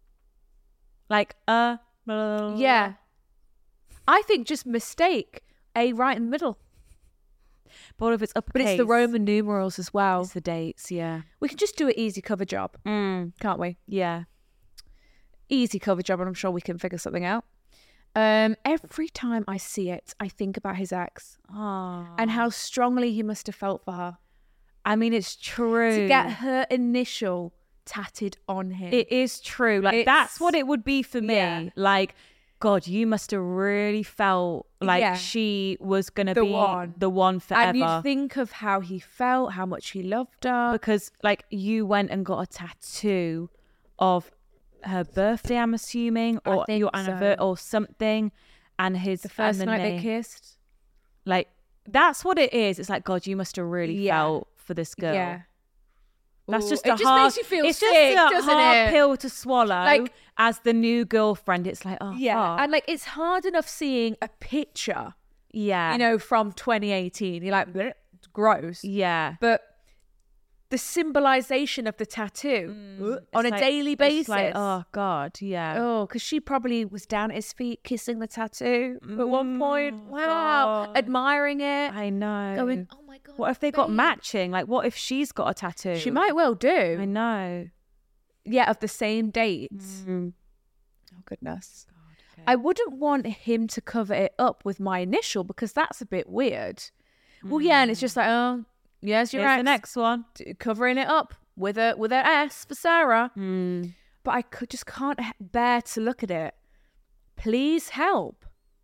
Like, Yeah. I think just mistake. A right in the middle. But what if it's uppercase? But it's the Roman numerals as well. It's the dates, yeah. We can just do an easy cover job, can't we? Yeah. Easy cover job, and I'm sure we can figure something out. Every time I see it, I think about his ex and how strongly he must have felt for her. I mean, it's true. To get her initial tatted on him. It is true. Like, that's what it would be for me. Yeah. Like, God, you must have really felt like Yeah. she was going to The be one. the one forever. And you think of how he felt, how much he loved her. Because, like, you went and got a tattoo of her birthday, I'm assuming, or think your so. anniversary or something, and his The first and the night they name. kissed. Like, that's what it is. It's like, God, you must have really Yeah. felt for this girl. Yeah. That's Ooh, just it a just hard. makes you feel it's sick, just a doesn't hard it? pill to swallow. Like- as the new girlfriend, it's like, oh, Yeah. fuck. And like, it's hard enough seeing a picture, yeah, you know, from 2018. You're like, "Bleh, it's gross. yeah. But the symbolization of the tattoo on a It's like- daily it's basis. like, oh God, yeah. Oh, because she probably was down at his feet kissing the tattoo at one point. Wow. God. Admiring it. I know. Going, oh my God. What if they got babe." matching? Like, what if she's got a tattoo? She might well do. I know. Yeah, of the same date. Oh, goodness. I wouldn't want him to cover it up with my initial because that's a bit weird. Well, yeah, and it's just like, oh, yes, you're Here's right. the next one. Covering it up with a S for Sarah. But I just can't bear to look at it. Please help.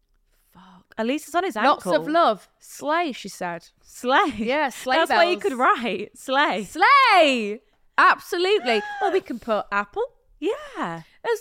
At least it's on his Lots ankle. of love. Slay, she said. Slay. Yeah, sleigh That's what you bells. could write. Slay. Slay! Absolutely. Or we can put apple. Yeah.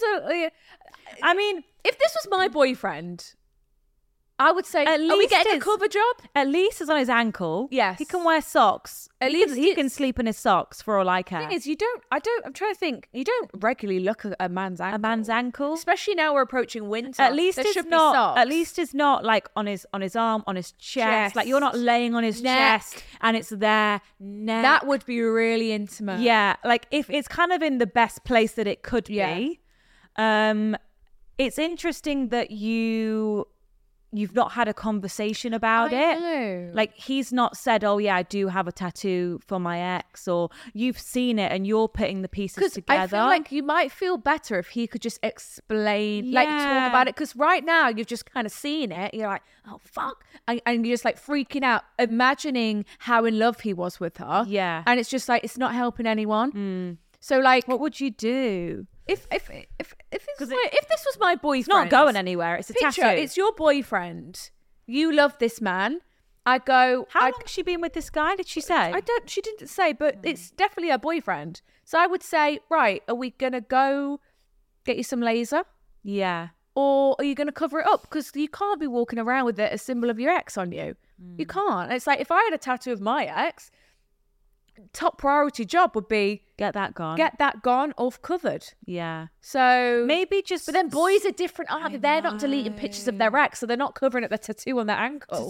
I mean, if this was my boyfriend, I would say, At are we least getting a it's- cover job? At least it's on his ankle. Yes. He can wear socks. At he least can it's- sleep in his socks for all I care. The thing is, I'm trying to think, you don't regularly look at a man's ankle. A man's ankle. Especially now we're approaching winter. At least there it's should be not. socks. At least it's not like on his arm, on his chest. Like you're not laying on his Neck. chest and it's there. Neck. That would be really intimate. Yeah, like if it's kind of in the best place that it could Yeah. be. It's interesting that you you've not had a conversation about it. know. Like, he's not said, oh yeah, I do have a tattoo for my ex, or you've seen it and you're putting the pieces Because together. I feel like you might feel better if he could just explain, like talk about it. Because right now you've just kind of seen it. You're like, oh fuck, and you're just like freaking out, imagining how in love he was with her. Yeah. and it's just like it's not helping anyone. So like, what would you do? if this was my boyfriend, It's not going anywhere. It's a picture, tattoo. it's your boyfriend. You love this man. I go. How long has she been with this guy? Did she say? I don't. She didn't say, but it's definitely her boyfriend. So I would say, right, are we gonna go get you some laser, Yeah. or are you gonna cover it up? Because you can't be walking around with a symbol of your ex on you. You can't. It's like if I had a tattoo of my ex, top priority job would be Get that gone. get that gone, off covered. Yeah. So Maybe just. But then boys are different, aren't they? They're not deleting pictures of their ex, so they're not covering up the tattoo on their ankle.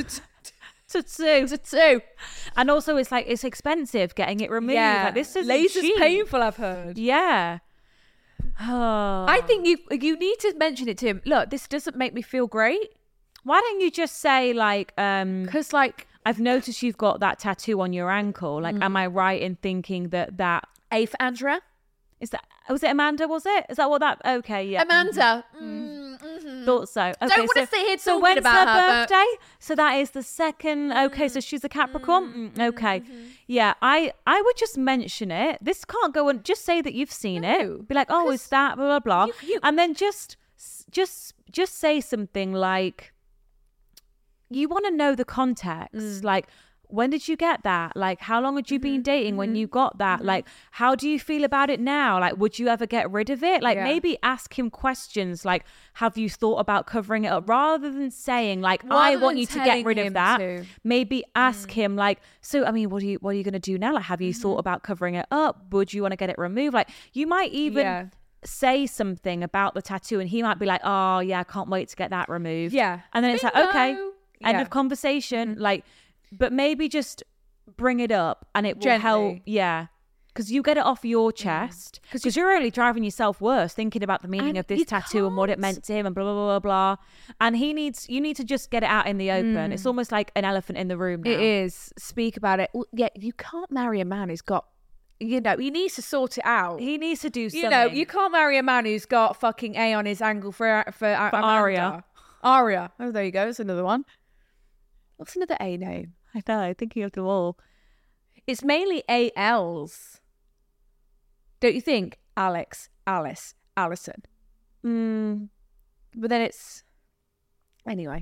Tattoo. And also, it's like, it's expensive getting it removed. Yeah, Like, this is laser's cheap. painful, I've heard. Yeah. Oh. I think you need to mention it to him. Look, this doesn't make me feel great. Why don't you just say, like, Because like, I've noticed you've got that tattoo on your ankle. Like, am I right in thinking that A for Andrea. is that? Was it Amanda? Was it? Is that what that? Okay, yeah. Amanda. Thought so. Okay, Don't wanna sit here so talking when's about her her, but- birthday? So that is the second. Okay, so she's a Capricorn. Okay, yeah. I would just mention it. This can't go and just say that you've seen No, it. Be like, oh, is that blah blah blah, and then just say something like, you want to know the context, like. When did you get that? Like, how long had you been dating when you got that? Like, how do you feel about it now? Like, would you ever get rid of it? Like, Yeah. maybe ask him questions like, have you thought about covering it up? Rather than saying, like, Rather I want than you to get telling rid of him that. to. Maybe ask him, like, so, I mean, what are you going to do now? Like, have you thought about covering it up? Would you want to get it removed? Like, you might even Yeah. say something about the tattoo and he might be like, oh, yeah, I can't wait to get that removed. Yeah. And then it's like, Bingo. okay, end Yeah. of conversation. Like, but maybe just bring it up and it will Gently. help. Yeah. Because you get it off your chest. Because you're only driving yourself worse thinking about the meaning And of this you tattoo and what it can't- meant to him and blah, blah, blah, blah. And you need to just get it out in the open. It's almost like an elephant in the room now. It is. Speak about it. Well, yeah, you can't marry a man who's got, he needs to sort it out. He needs to do something. You know, you can't marry a man who's got fucking A on his ankle for Amanda. Aria. Aria. Oh, there you go. That's another one. What's another A name? I know, I'm thinking of them all. It's mainly ALs. Don't you think? Alex, Alice, Alison. But then it's Anyway.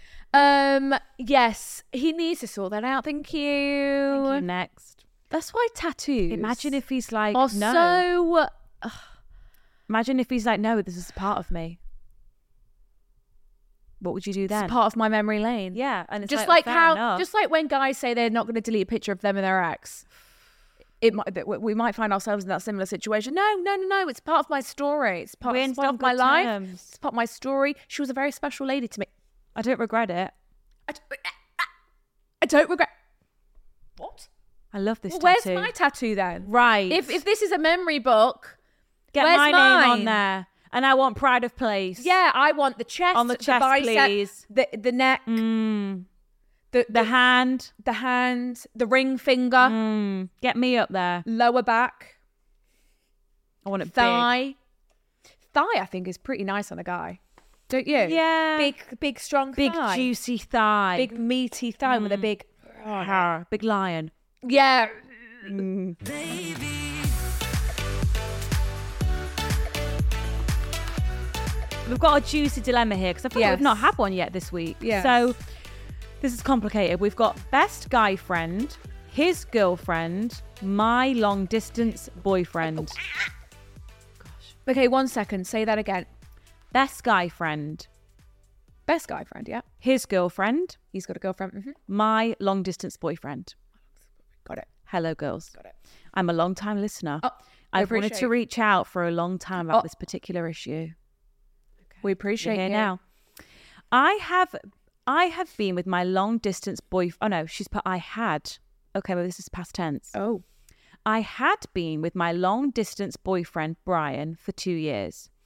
yes, he needs to sort that out. Thank you. Thank you. Next. That's why tattoos. Imagine if he's like, are no. so. Imagine if he's like, no, this is part of me. What would you do then? It's part of my memory lane. Yeah, and it's just like, like fair how, enough. just like when guys say they're not going to delete a picture of them and their ex. We might find ourselves in that similar situation. No. It's part of my story. It's part, We're in it's part of good my life. terms. It's part of my story. She was a very special lady to me. I don't regret it. I don't regret. What? I love this Well, tattoo. where's my tattoo then? Right. If this is a memory book, Get where's my name mine? on there. And I want pride of place. Yeah, I want the chest, On the chest, bicep, please. the neck, The hand. the hand, the ring finger, Get me up there. lower back, I want it big. thigh. Thigh, I think, is pretty nice on a guy. Don't you? Yeah. Big, strong Big thigh. juicy thigh. Big, meaty thigh with a big... Big lion. Yeah. We've got a juicy dilemma here because I feel like Yes. we've not had one yet this week. Yes. So this is complicated. We've got best guy friend, his girlfriend, my long distance boyfriend. Okay, 1 second. Say that again. Best guy friend, Best guy friend, yeah. his girlfriend, He's got a girlfriend. Mm-hmm. my long distance boyfriend. Got it. Hello, girls. Got it. I'm a long time listener. Oh, I I've wanted appreciate- to reach out for a long time about Oh. this particular issue. We You're appreciate here you. now. I have been with my long distance boyfriend. Oh no, she's put I had. Okay, well this is past tense. Oh. I had been with my long distance boyfriend Brian for 2 years.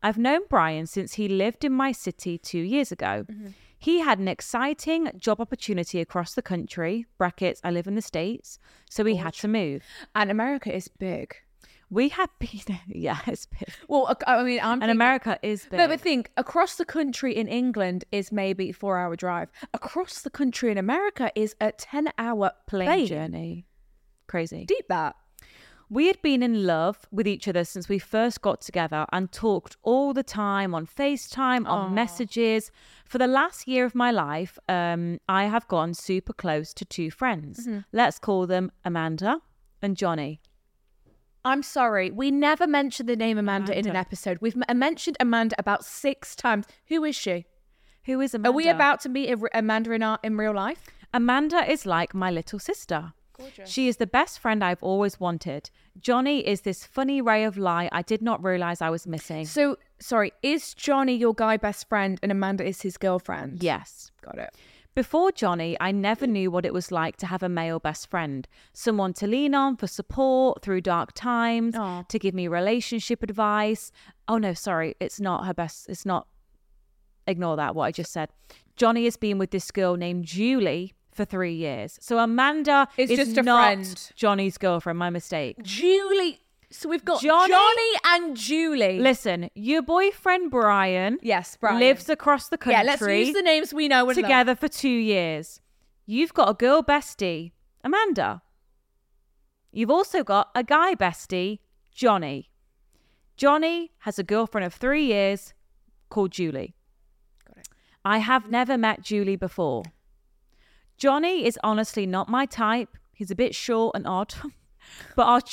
I've known Brian since he lived in my city 2 years ago. He had an exciting job opportunity across the country, brackets, I live in the States, so he had to move. And America is big. We had been, yeah, it's big. Well, I mean, And America is big. No, but think, across the country in England is maybe a 4-hour drive. Across the country in America is a 10-hour plane journey. Crazy. Deep that. We had been in love with each other since we first got together and talked all the time on FaceTime, on messages. For the last year of my life, I have gone super close to 2 friends. Let's call them Amanda and Johnny. I'm sorry, we never mentioned the name Amanda in an episode. We've mentioned Amanda about 6 times. Who is she? Who is Amanda? Are we about to meet Amanda in real life? Amanda is like my little sister. Gorgeous. She is the best friend I've always wanted. Johnny is this funny ray of light I did not realise I was missing. So, sorry, is Johnny your guy best friend and Amanda is his girlfriend? Yes. Got it. Before Johnny, I never knew what it was like to have a male best friend. Someone to lean on for support through dark times, to give me relationship advice. Oh no, sorry, it's not her best, it's not, ignore that, what I just said. Johnny has been with this girl named Julie for 3 years. So Amanda is just a not friend. Johnny's girlfriend, my mistake. Julie. So we've got Johnny and Julie. Listen, your boyfriend Brian, yes, Brian lives across the country. Yeah, let's use the names we know and together love. for 2 years. You've got a girl bestie, Amanda. You've also got a guy bestie, Johnny. Johnny has a girlfriend of 3 years called Julie. Got it. I have never met Julie before. Johnny is honestly not my type. He's a bit short and odd. But our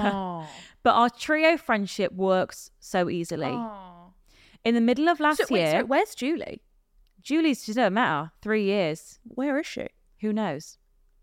trio friendship works so easily. Aww. In the middle of last year... Sorry, where's Julie? Julie's just never met her. 3 years. Where is she? Who knows?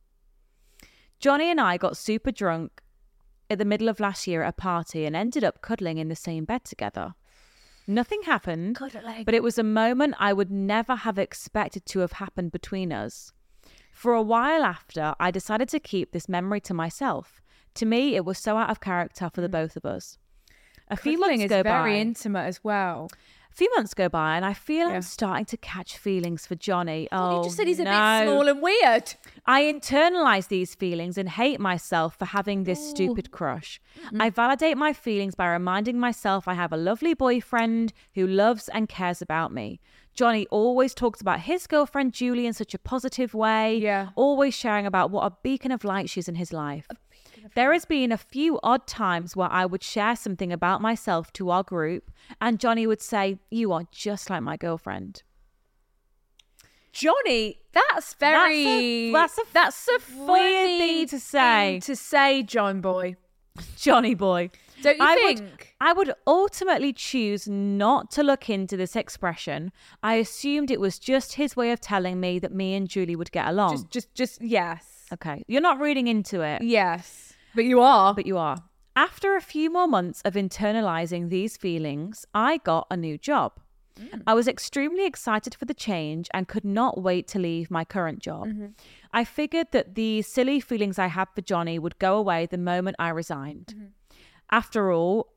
Johnny and I got super drunk in the middle of last year at a party and ended up cuddling in the same bed together. Nothing happened, but it was a moment I would never have expected to have happened between us. For a while after, I decided to keep this memory to myself. To me, it was so out of character for the both of us. A few months go by. Very intimate as well. A few months go by and I feel I'm starting to catch feelings for Johnny. You just said he's a bit small and weird. I internalize these feelings and hate myself for having this stupid crush. I validate my feelings by reminding myself I have a lovely boyfriend who loves and cares about me. Johnny always talks about his girlfriend Julie in such a positive way, always sharing about what a beacon of light she is in his life. There has been a few odd times where I would share something about myself to our group and Johnny would say, "You are just like my girlfriend." Johnny, that's very... That's a funny thing to say. John boy. Johnny boy. Don't you think? I would ultimately choose not to look into this expression. I assumed it was just his way of telling me that me and Julie would get along. Just yes. Okay. You're not reading into it. Yes. But you are. After a few more months of internalizing these feelings, I got a new job. I was extremely excited for the change and could not wait to leave my current job. I figured that the silly feelings I had for Johnny would go away the moment I resigned. After all,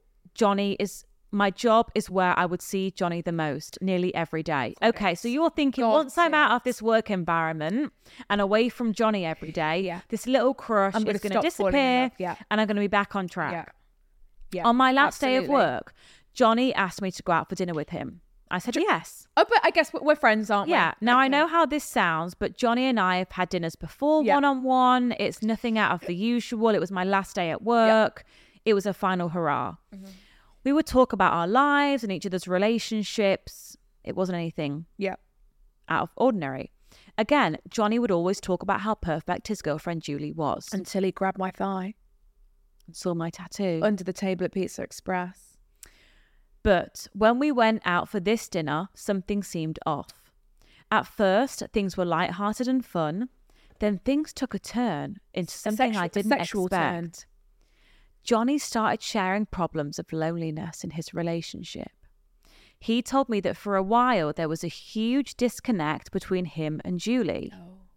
my job is where I would see Johnny the most, nearly every day. Okay, so you're thinking, once I'm out of this work environment and away from Johnny every day, this little crush is going to disappear and I'm going to be back on track. On my last day of work, Johnny asked me to go out for dinner with him. I said yes. Oh, but I guess we're friends, aren't we? Yeah. Now, I know how this sounds, but Johnny and I have had dinners before, one-on-one. It's nothing out of the usual. It was my last day at work. It was a final hurrah. We would talk about our lives and each other's relationships. It wasn't anything out of ordinary. Again, Johnny would always talk about how perfect his girlfriend Julie was. Until he grabbed my thigh. And saw my tattoo. Under the table at Pizza Express. But when we went out for this dinner, something seemed off. At first, things were lighthearted and fun. Then things took a turn into something I didn't expect. Johnny started sharing problems of loneliness in his relationship. He told me that for a while there was a huge disconnect between him and Julie.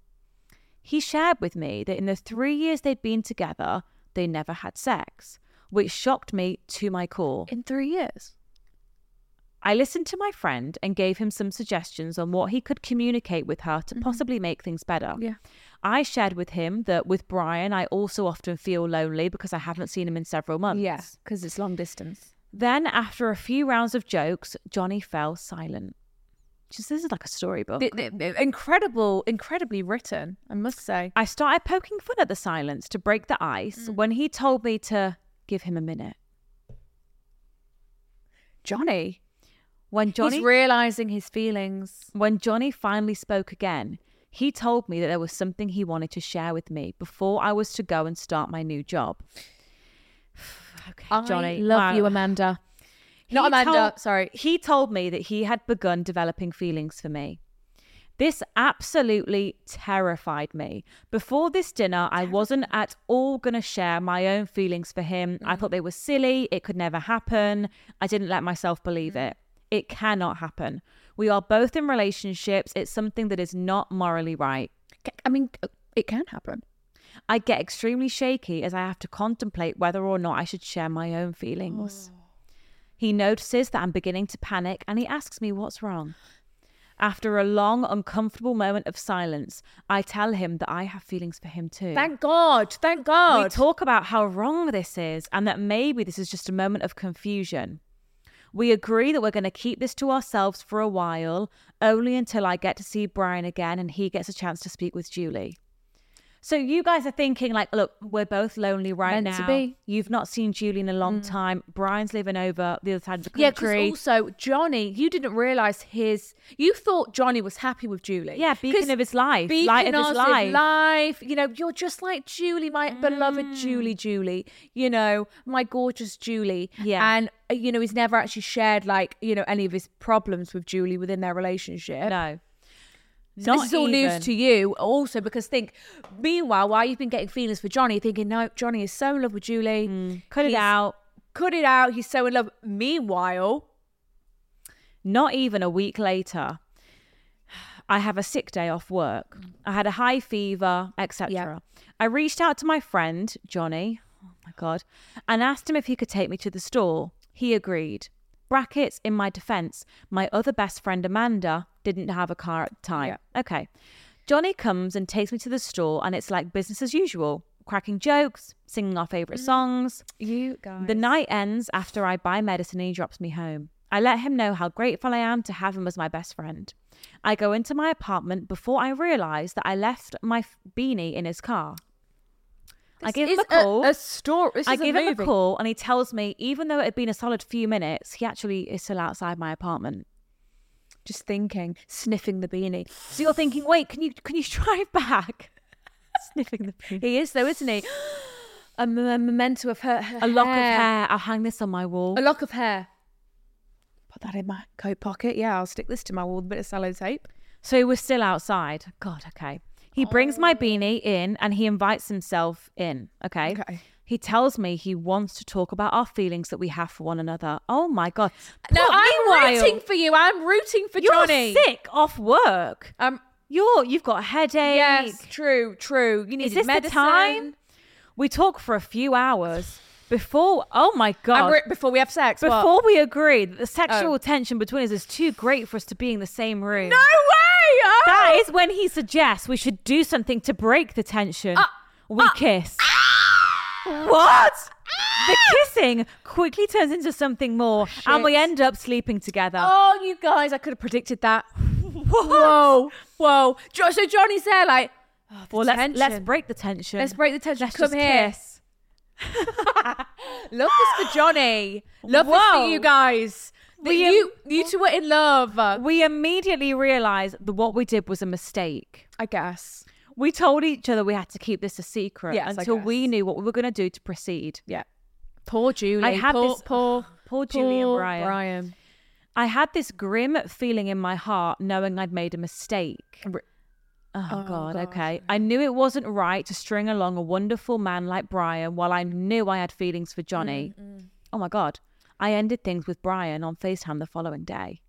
He shared with me that in the 3 years they'd been together, they never had sex, which shocked me to my core. In 3 years? I listened to my friend and gave him some suggestions on what he could communicate with her to possibly make things better. Yeah. I shared with him that with Brian, I also often feel lonely because I haven't seen him in several months. Yeah, because it's long distance. Then, after a few rounds of jokes, Johnny fell silent. This is like a storybook. Incredibly written, I must say. I started poking fun at the silence to break the ice when he told me to give him a minute. Johnny? When Johnny... He's realising his feelings. When Johnny finally spoke again, he told me that there was something he wanted to share with me before I was to go and start my new job. Okay, Johnny. I love you, Amanda. Not Amanda, sorry. He told me that he had begun developing feelings for me. This absolutely terrified me. Before this dinner, I wasn't at all going to share my own feelings for him. I thought they were silly. It could never happen. I didn't let myself believe it. It cannot happen. We are both in relationships. It's something that is not morally right. I mean, it can happen. I get extremely shaky as I have to contemplate whether or not I should share my own feelings. He notices that I'm beginning to panic and he asks me what's wrong. After a long, uncomfortable moment of silence, I tell him that I have feelings for him too. Thank God. Thank God. We talk about how wrong this is and that maybe this is just a moment of confusion. We agree that we're going to keep this to ourselves for a while, only until I get to see Brian again and he gets a chance to speak with Julie. So you guys are thinking like, look, we're both lonely right Meant now. to be. You've not seen Julie in a long time. Brian's living over the other side of the Yeah, country. because also Johnny, you didn't realise you thought Johnny was happy with Julie. Yeah, beacon of his life. Beacon Light of his life. You know, you're just like Julie, my beloved Julie, you know, my gorgeous Julie. Yeah. And, you know, he's never actually shared like, you know, any of his problems with Julie within their relationship. No. So this is all news to you also because meanwhile, while you've been getting feelings for Johnny, thinking, no, Johnny is so in love with Julie. Cut it out. Cut it out. He's so in love. Meanwhile, not even a week later, I have a sick day off work. I had a high fever, etc. Yeah. I reached out to my friend, Johnny, oh my God, and asked him if he could take me to the store. He agreed. Brackets, in my defense, my other best friend, Amanda, didn't have a car at the time. Yeah. Okay. Johnny comes and takes me to the store and it's like business as usual. Cracking jokes, singing our favourite songs. You guys. The night ends after I buy medicine and he drops me home. I let him know how grateful I am to have him as my best friend. I go into my apartment before I realise that I left my beanie in his car. I give him a call. A story. I give him a call and he tells me, even though it had been a solid few minutes, he actually is still outside my apartment. Just thinking, sniffing the beanie. So you're thinking, wait, can you drive back? Sniffing the beanie. He is though, isn't he? A memento of her A lock of hair. I'll hang this on my wall. A lock of hair. Put that in my coat pocket. Yeah, I'll stick this to my wall with a bit of sellotape. So he was still outside. God, okay. He brings my beanie in and he invites himself in, okay? He tells me he wants to talk about our feelings that we have for one another. Oh my God. No, But I'm meanwhile, rooting for you. I'm rooting for you're Johnny. sick off work. You've got a headache. Yes, true. You need Is this medicine. the time? We talk for a few hours before, oh my God. Before we have sex. what? Before we agree that the sexual tension between us is too great for us to be in the same room. No way! Oh! That is when he suggests we should do something to break the tension. We kiss. What? The kissing quickly turns into something more and we end up sleeping together. Oh, you guys, I could have predicted that. Whoa. So Johnny's there like, well, let's break the tension. Let's break the tension. Let's Come just here. kiss. Love this for Johnny. Love this for you guys. You two were in love. We immediately realised that what we did was a mistake. I guess. We told each other we had to keep this a secret Yes, I until guess. we knew what we were going to do to proceed. Yeah. Poor Julie. I had poor Julie and Brian. Brian. I had this grim feeling in my heart knowing I'd made a mistake. Oh, God, okay. I knew it wasn't right to string along a wonderful man like Brian while I knew I had feelings for Johnny. Oh, my God. I ended things with Brian on FaceTime the following day.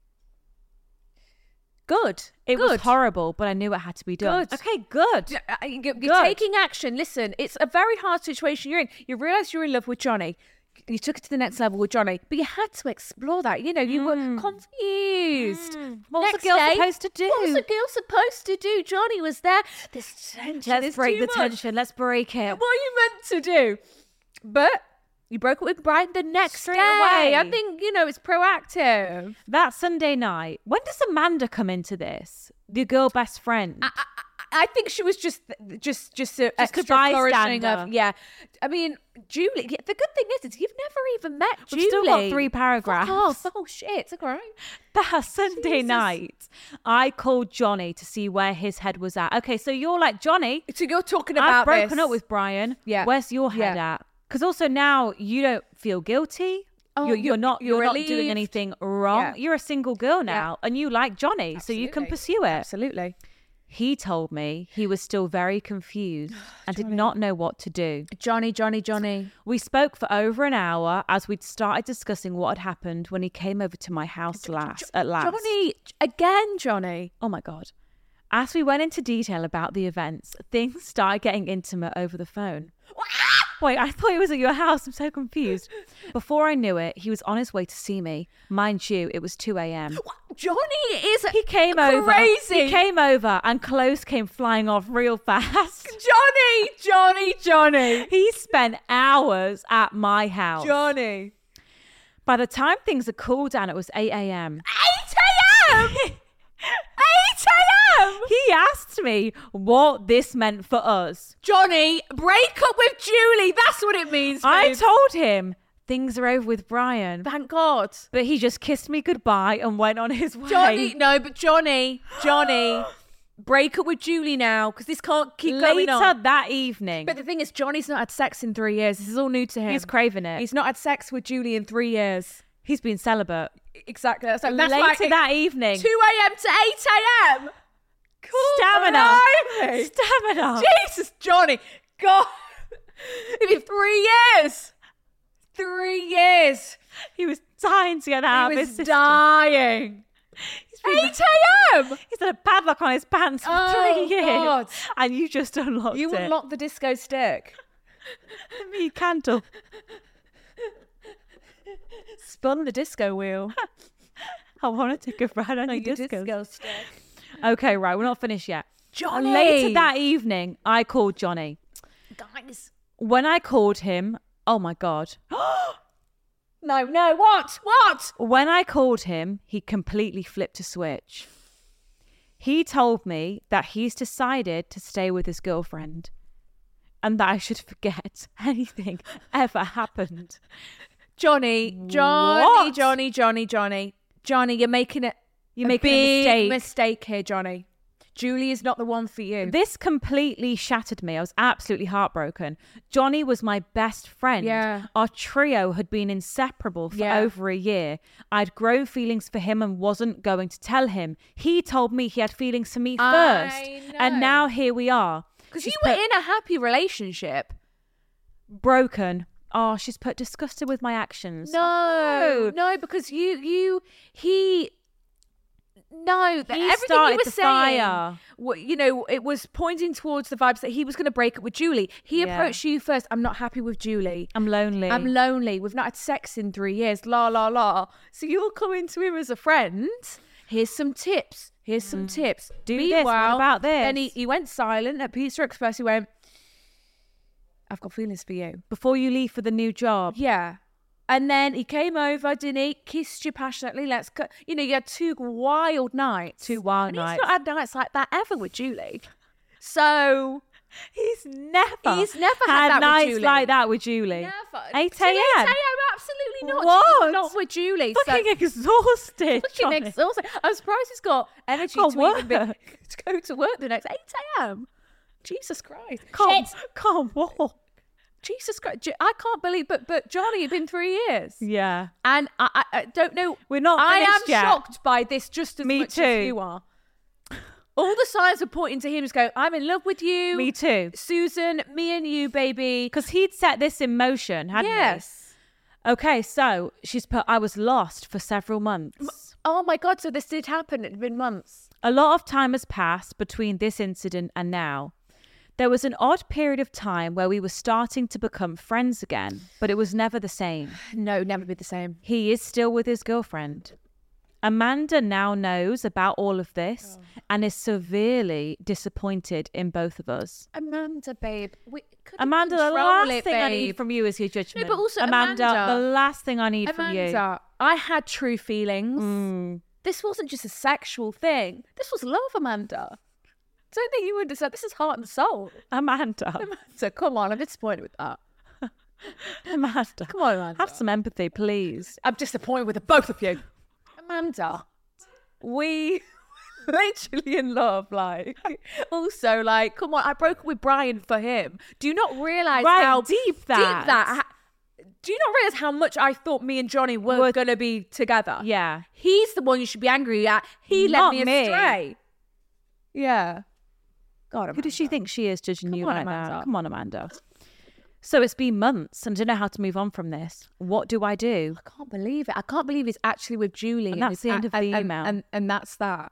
Good. It was horrible, but I knew it had to be done. Good. Okay, good. You're taking action. Listen, it's a very hard situation you're in. You realise you're in love with Johnny. You took it to the next level with Johnny, but you had to explore that. You know, you were confused. What's Next the girl day, supposed to do? What was the girl supposed to do? Johnny was there. This tension. Let's is break too the much. tension. Let's break it. What are you meant to do? But you broke it with Brian the next Straight day. away. I think, you know, it's proactive. That Sunday night. When does Amanda come into this? The girl best friend. I think she was just a extra bystander. flourishing of, yeah. I mean, Julie, the good thing is you've never even met Julie. We've still got 3 paragraphs. Fuck off. Oh, shit. It's okay. That Sunday Jesus. night, I called Johnny to see where his head was at. Okay, so you're like, Johnny, So you're talking I've about broken this. up with Brian. Yeah. Where's your head Yeah. at? Because also now you don't feel guilty. Oh, you're not doing relieved. anything wrong. Yeah. You're a single girl now, and you like Johnny, so you can Absolutely. pursue it. Absolutely. He told me he was still very confused and did not know what to do. Johnny. We spoke for over an hour as we'd started discussing what had happened when he came over to my house at last. Johnny. Oh my God. As we went into detail about the events, things started getting intimate over the phone. Wait, I thought he was at your house. I'm so confused. Before I knew it, he was on his way to see me. Mind you, it was 2 a.m. Johnny is He came over. crazy. He came over and clothes came flying off real fast. Johnny. He spent hours at my house. Johnny. By the time things had cooled down, it was 8 a.m. 8 a.m. 8 a.m. He asked me what this meant for us. Johnny, break up with Julie. That's what it means. I babe. told him things are over with Brian, Thank God. but he just kissed me goodbye and went on his way. Johnny, break up with Julie now because this can't keep going Later on. that evening, But the thing is, Johnny's not had sex in 3 years. This is all new to him. he's craving it. He's not had sex with Julie in 3 years. He's been celibate. Exactly. That's why Later that evening, 2 a.m. to 8 a.m. Stamina. Jesus, Johnny. God. It's been 3 years. 3 years. He was dying to get out He of his was system. dying. He's been- 8 a.m. He's had a padlock on his pants for Oh, 3 years. God. And you just unlocked You it. unlocked the disco stick. me candle. Spun the disco wheel. I want to take a ride on your Your disco. disco stick. Okay, right, we're not finished yet. Johnny. Later that evening, I called Johnny. Guys. When I called him, oh my God. No, what? When I called him, he completely flipped a switch. He told me that he's decided to stay with his girlfriend and that I should forget anything ever happened. Johnny, What? Johnny, you're making a You're making a big mistake. mistake here, Johnny. Julie is not the one for you. This completely shattered me. I was absolutely heartbroken. Johnny was my best friend. Yeah. Our trio had been inseparable for Yeah. over a year. I'd grown feelings for him and wasn't going to tell him. He told me he had feelings for me first. And know. now here we are. Because She's you were put in a happy relationship. broken. Oh, she's put disgusted with my actions. No, because he everything started you were the saying, fire. You know, it was pointing towards the vibes that he was going to break up with Julie. He Yeah. approached you first. I'm not happy with Julie. I'm lonely. I'm lonely. We've not had sex in 3 years. La la la. So you're coming to him as a friend. Here's some tips. Do this. What about this? Then he went silent at Pizza Express. He went, I've got feelings for you. Before you leave for the new job. Yeah. And then he came over, didn't he? Kissed you passionately. Let's go. You know, you had 2 wild nights. 2 wild and nights. He's not had nights like that ever with Julie. So He's never had that with nights Julie. like that with Julie. never. 8 To 8 a.m. a.m. Absolutely not. What? Not with Julie. Fucking exhausted. Fucking Johnny. exhausted. I'm surprised he's got energy Can't to even work. to go to work the next 8 a.m. Jesus Christ. Can't walk. Jesus Christ. I can't believe, but Johnny, it's been 3 years. Yeah. And I don't know. We're not I am finished yet. shocked by this just as Me much too. as you are. All the signs are pointing to him as go, I'm in love with you. Me too. Susan, me and you, baby. Because he'd set this in motion, hadn't Yes. he? Okay, so she's put, I was lost for several months. Oh my God, so this did happen. It had been months. A lot of time has passed between this incident and now. There was an odd period of time where we were starting to become friends again, but it was never the same. No, never be the same. He is still with his girlfriend. Amanda now knows about all of this and is severely disappointed in both of us. Amanda, babe. Amanda, the last thing I need from you is your judgment. No, but also Amanda, Amanda, the last thing I need from you. Amanda, I had true feelings. This wasn't just a sexual thing. This was love, Amanda. Don't think you understand. This is heart and soul. Amanda. Amanda, come on. I'm disappointed with that. Amanda. Come on, Amanda. Have some empathy, please. I'm disappointed with the both of you. Amanda, we literally in love, like. Also, like, come on, I broke up with Brian for him. Do you not realise how deep that? Do you not realise how much I thought me and Johnny were going to be together? Yeah. He's the one you should be angry at. He Not led me astray. Yeah. God, Amanda. Who does she think she is judging you on, like Amanda. that? Come on, Amanda. So it's been months and I don't know how to move on from this. What do I do? I can't believe it. I can't believe he's actually with Julie. And that's the end of the email. And that's that.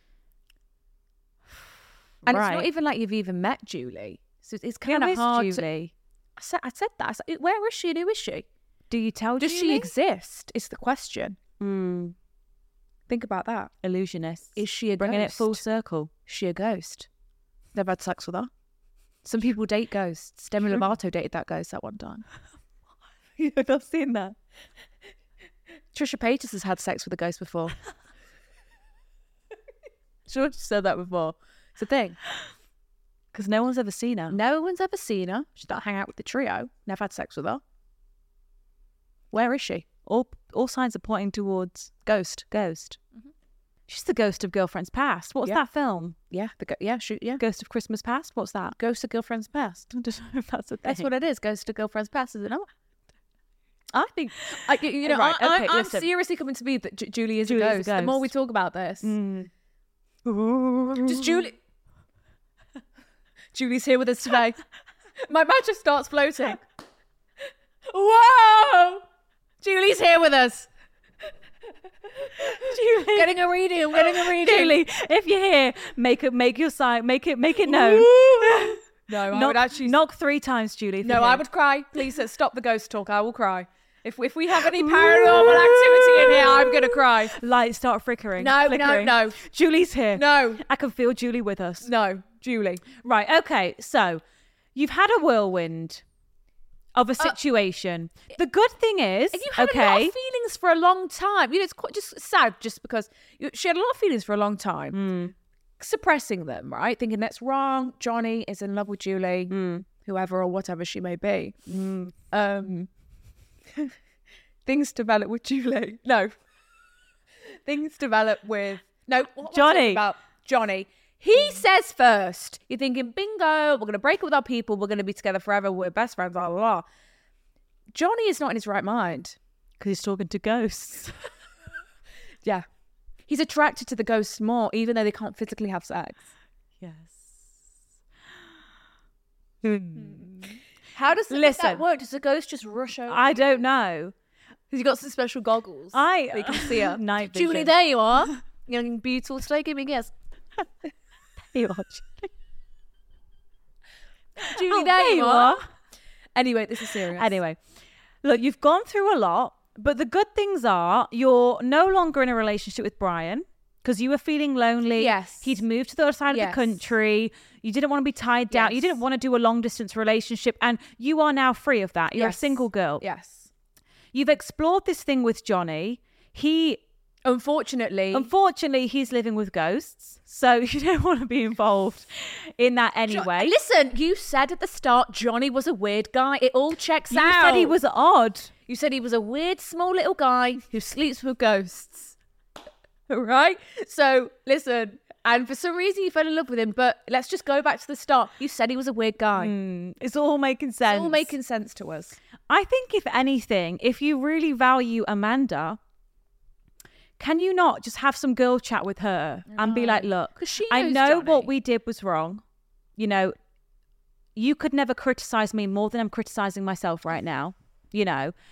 And Right. it's not even like you've even met Julie. So it's kind of Who is hard Julie? I said that. I said, where is she and who is she? Do you tell Does Julie? she exist? Is the question. Think about that. Illusionist. Is she a Bringing ghost? it full circle. Is she a ghost? Never had sex with her. Some people date ghosts. Demi Lovato dated that ghost at one time. I've seen that. Trisha Paytas has had sex with a ghost before. George said that before. It's a thing. Because no one's ever seen her. No one's ever seen her. She don't hang out with the trio. Never had sex with her. Where is she? All signs are pointing towards Ghost. She's the ghost of Girlfriend's Past. What's Yeah. that film? Yeah. Yeah. Ghost of Christmas Past? What's that? Ghost of Girlfriend's Past. I don't know if that's a thing. That's what it is. Ghost of Girlfriend's Past, isn't it? I think, you know, Right, okay, I'm listen. seriously coming to believe that Julie is Julie's a a ghost. The more we talk about this. Just Julie's here with us today. My mattress starts floating. Whoa! Julie's here with us. Julie. Getting a reading. I'm getting a reading. Julie, if you're here, make your sign, make it known. No, I knock, would actually knock 3 times, Julie. if No, you're I here. would cry. Please stop the ghost talk. I will cry. If we have any paranormal activity in here, I'm gonna cry. Lights start flickering. No, flickering. no. Julie's here. No. I can feel Julie with us. No, Julie. Right, okay. So you've had a whirlwind of a situation. The good thing is, And you had a lot of feelings for a long time. You know, it's quite just sad just because she had a lot of feelings for a long time. Suppressing them, right? Thinking that's wrong. Johnny is in love with Julie, whoever or whatever she may be. Things develop with Julie. No. Things develop with... No, what am I Johnny. talking about? Johnny. He says first. You're thinking, bingo, we're going to break up with our people. We're going to be together forever. We're best friends, blah, blah, blah. Johnny is not in his right mind. Because he's talking to ghosts. Yeah. He's attracted to the ghosts more, even though they can't physically have sex. Yes. How does Listen. that work? Does the ghost just rush over? I don't know. Because he got some special goggles. I You can see her. Night vision. Julie, there you are. You're looking beautiful today. Give me a kiss. You are, Julie. Julie, Oh, there you are. are. Anyway, this is serious. Anyway, look, you've gone through a lot, but the good things are you're no longer in a relationship with Brian because you were feeling lonely. Yes. He'd moved to the other side of Yes. the country. You didn't want to be tied down. You Yes. didn't want to do a long distance relationship, and you are now free of that. You're a Yes. single girl. Yes. You've explored this thing with Johnny. Unfortunately, he's living with ghosts, so you don't want to be involved in that anyway. Listen, you said at the start Johnny was a weird guy. It all checks You out. said he was odd. You said he was a weird, small little guy who sleeps with ghosts. Right? So, listen, and for some reason you fell in love with him, but let's just go back to the start. You said he was a weird guy. It's all making sense. It's all making sense to us. I think, if anything, if you really value Amanda, can you not just have some girl chat with her and be like, look, 'Cause she I knows know Johnny. what we did was wrong. You know, you could never criticize me more than I'm criticizing myself right now. You know,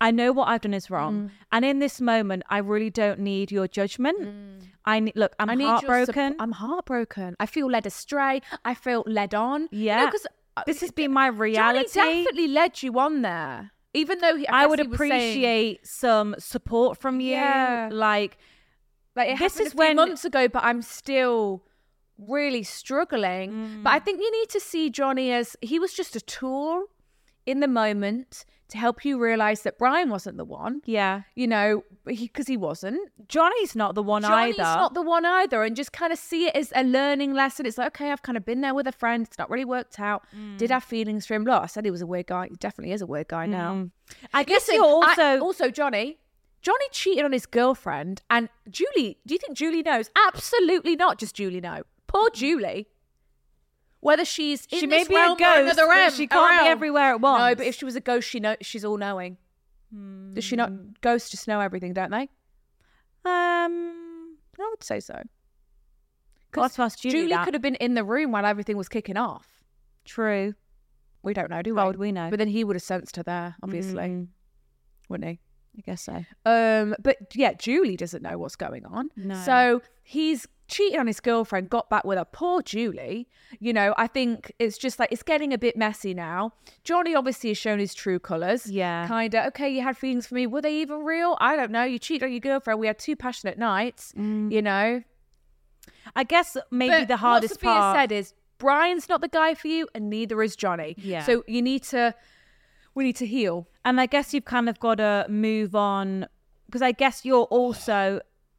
I know what I've done is wrong. And in this moment, I really don't need your judgment. I'm heartbroken. I'm heartbroken. I feel led astray. I feel led on. Yeah. Because this has been my reality. Johnny definitely led you on there. Even though I would appreciate some support from you. Yeah. Like it this happened is a few when months ago, but I'm still really struggling. But I think you need to see Johnny as he was just a tool in the moment to help you realize that Brian wasn't the one. Yeah. You know, because he wasn't. Johnny's not the one Johnny's either. not the one either. And just kind of see it as a learning lesson. It's like, okay, I've kind of been there with a friend. It's not really worked out. Did have feelings for him. Look, I said he was a weird guy. He definitely is a weird guy now. I guess Listen, you're also Johnny cheated on his girlfriend. And Julie, do you think Julie knows? Absolutely not. Just Julie know. Poor Julie. Whether she's in she this may be a realm or ghost, another but realm, she can't be everywhere at once. No, but if she was a ghost, she's all knowing. Does she not? Ghosts just know everything, don't they? I would say so. Got to ask Julie that. could have been in the room while everything was kicking off. True. We don't know, do we? How would we know? But then he would have sensed her there, obviously, wouldn't he? I guess so. But yeah, Julie doesn't know what's going on. No. So he's cheated on his girlfriend, got back with her. Poor Julie. You know, I think it's just like, it's getting a bit messy now. Johnny obviously has shown his true colours. Yeah. Kind of, okay, you had feelings for me. Were they even real? I don't know. You cheated on your girlfriend. We had 2 passionate nights, you know. I guess maybe But the hardest what Sophia part said is, Brian's not the guy for you and neither is Johnny. Yeah. So we need to heal. And I guess you've kind of got to move on, because I guess you're also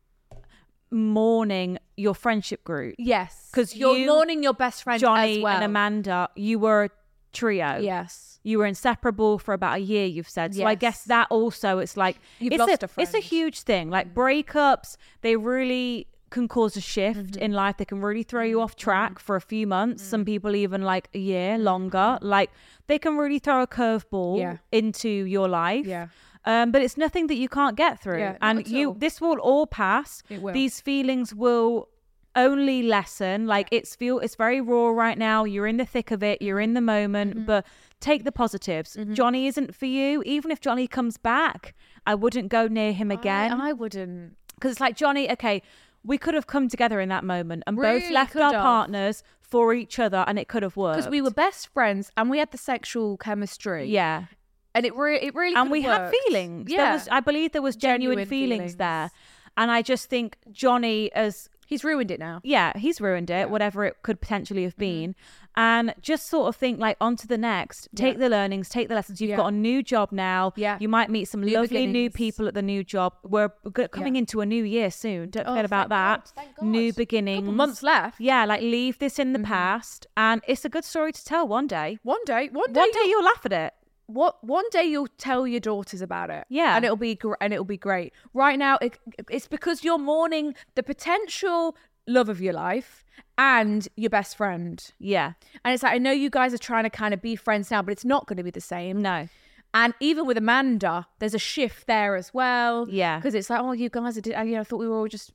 mourning your friendship group. Yes. Because you're mourning your best friend Johnny as well. and Amanda, you were a trio. Yes. You were inseparable for about a year, you've said. So I Yes. guess that also, it's like, You've lost a friend. It's a huge thing. Like breakups, they really can cause a shift in life. They can really throw you off track for a few months. Some people even like a year longer. Like they can really throw a curveball into your life. Yeah. But it's nothing that you can't get through. Yeah, and not at all. this will all pass. It will. These feelings will only lessen. Like it's very raw right now. You're in the thick of it. You're in the moment. But take the positives. Johnny isn't for you. Even if Johnny comes back, I wouldn't go near him again. I wouldn't. Because it's like, Johnny, okay, we could have come together in that moment and both Really left could our have. partners for each other, and it could have worked. Because we were best friends and we had the sexual chemistry. Yeah. And it really And could we have had worked. feelings. Yeah. I believe there was genuine feelings there. And I just think Johnny He's ruined it now. Yeah, he's ruined it, whatever it could potentially have been. And just sort of think like on to the next. Take the learnings, take the lessons. You've got a new job now. Yeah. You might meet some New lovely new beginnings. people at the new job. We're coming into a new year soon. Don't forget about that. Thank God. New beginnings. Couple months left. Yeah, like leave this in the past. And it's a good story to tell one day. One day You'll laugh at it. one day you'll tell your daughters about it. Yeah. And it'll be great. Right now it's because you're mourning the potential love of your life and your best friend. Yeah. And it's like, I know you guys are trying to kind of be friends now, but it's not going to be the same. No. And even with Amanda, there's a shift there as well. Yeah. Because it's like, oh, you guys are, I thought we were all just,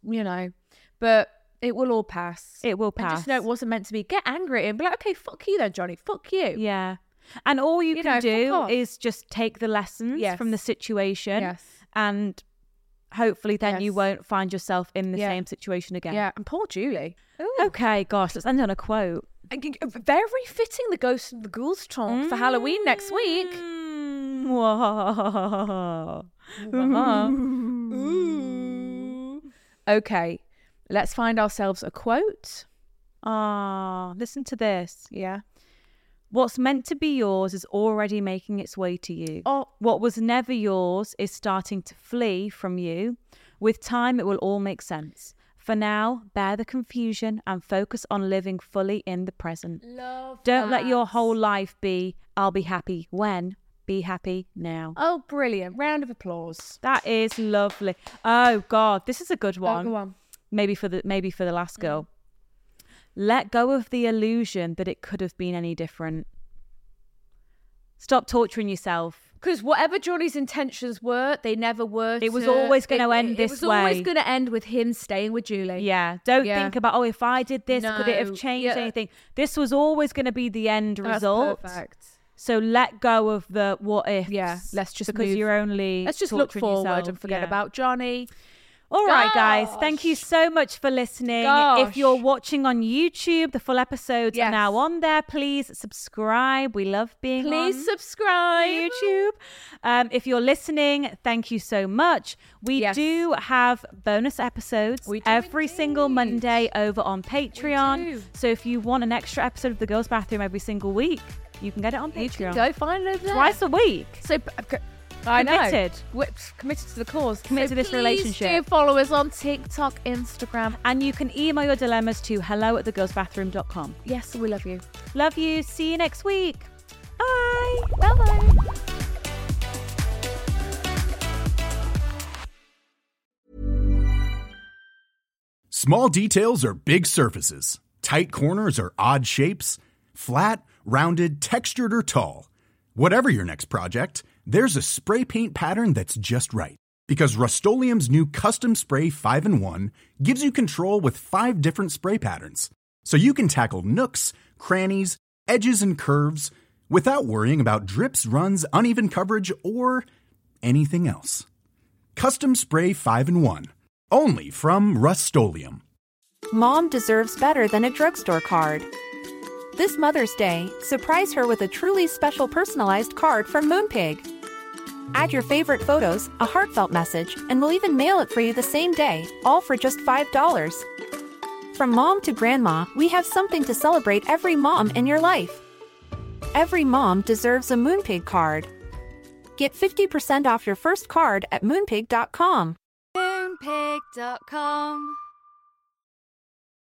but it will all pass. It will And pass. just know it wasn't meant to be. Get angry at him. Be like, okay, fuck you then, Johnny. Fuck you. Yeah. And all you can fuck do off. is just take the lessons Yes. from the situation. Yes. And hopefully then you Yes. won't find yourself in the Yeah. same situation again. Yeah. And poor Julie. Okay, gosh, let's end on a quote. Very fitting the Ghost and the Ghouls talk for Halloween next week. Whoa. Okay, let's find ourselves a quote. Listen to this. Yeah. What's meant to be yours is already making its way to you. Oh. What was never yours is starting to flee from you. With time, it will all make sense. For now, bear the confusion and focus on living fully in the present. Don't let your whole life be, I'll be happy when. Be happy now. Oh, brilliant. Round of applause. That is lovely. Oh, God, this is a good one. Oh, go on. Maybe for the last girl. Let go of the illusion that it could have been any different. Stop torturing yourself. Because whatever Johnny's intentions were, they never were. It was always going to end this way. It was always way. going to end with him staying with Julie. Yeah. Don't think about, oh, if I did this, could it have No. changed Yeah. anything? This was always going to be the end That's result. perfect. So let go of the what ifs. Yeah, let's just because move. you're only Let's just look torturing forward yourself. and forget Yeah. about Johnny. All right, guys. Thank you so much for listening. If you're Gosh. watching on YouTube, the full episodes are Yes. now on there. Please subscribe. We love being Please on subscribe. YouTube. If you're listening, thank you so much. We do have bonus episodes every single Monday over on Patreon. So if you want an extra episode of The Girls' Bathroom every single week, you can get it on Patreon. You can go find it over there. Twice a week. So I know. Committed. Committed to the cause. Committed to this relationship. Please do follow us on TikTok, Instagram. And you can email your dilemmas to hello@thegirlsbathroom.com. Yes, we love you. Love you. See you next week. Bye. Bye. Small details are big surfaces. Tight corners are odd shapes. Flat, rounded, textured, or tall. Whatever your next project, there's a spray paint pattern that's just right. Because Rust-Oleum's new Custom Spray 5-in-1 gives you control with 5 different spray patterns. So you can tackle nooks, crannies, edges, and curves without worrying about drips, runs, uneven coverage, or anything else. Custom Spray 5-in-1. Only from Rust-Oleum. Mom deserves better than a drugstore card. This Mother's Day, surprise her with a truly special personalized card from Moonpig. Add your favorite photos, a heartfelt message, and we'll even mail it for you the same day, all for just $5. From mom to grandma, we have something to celebrate every mom in your life. Every mom deserves a Moonpig card. Get 50% off your first card at moonpig.com. Moonpig.com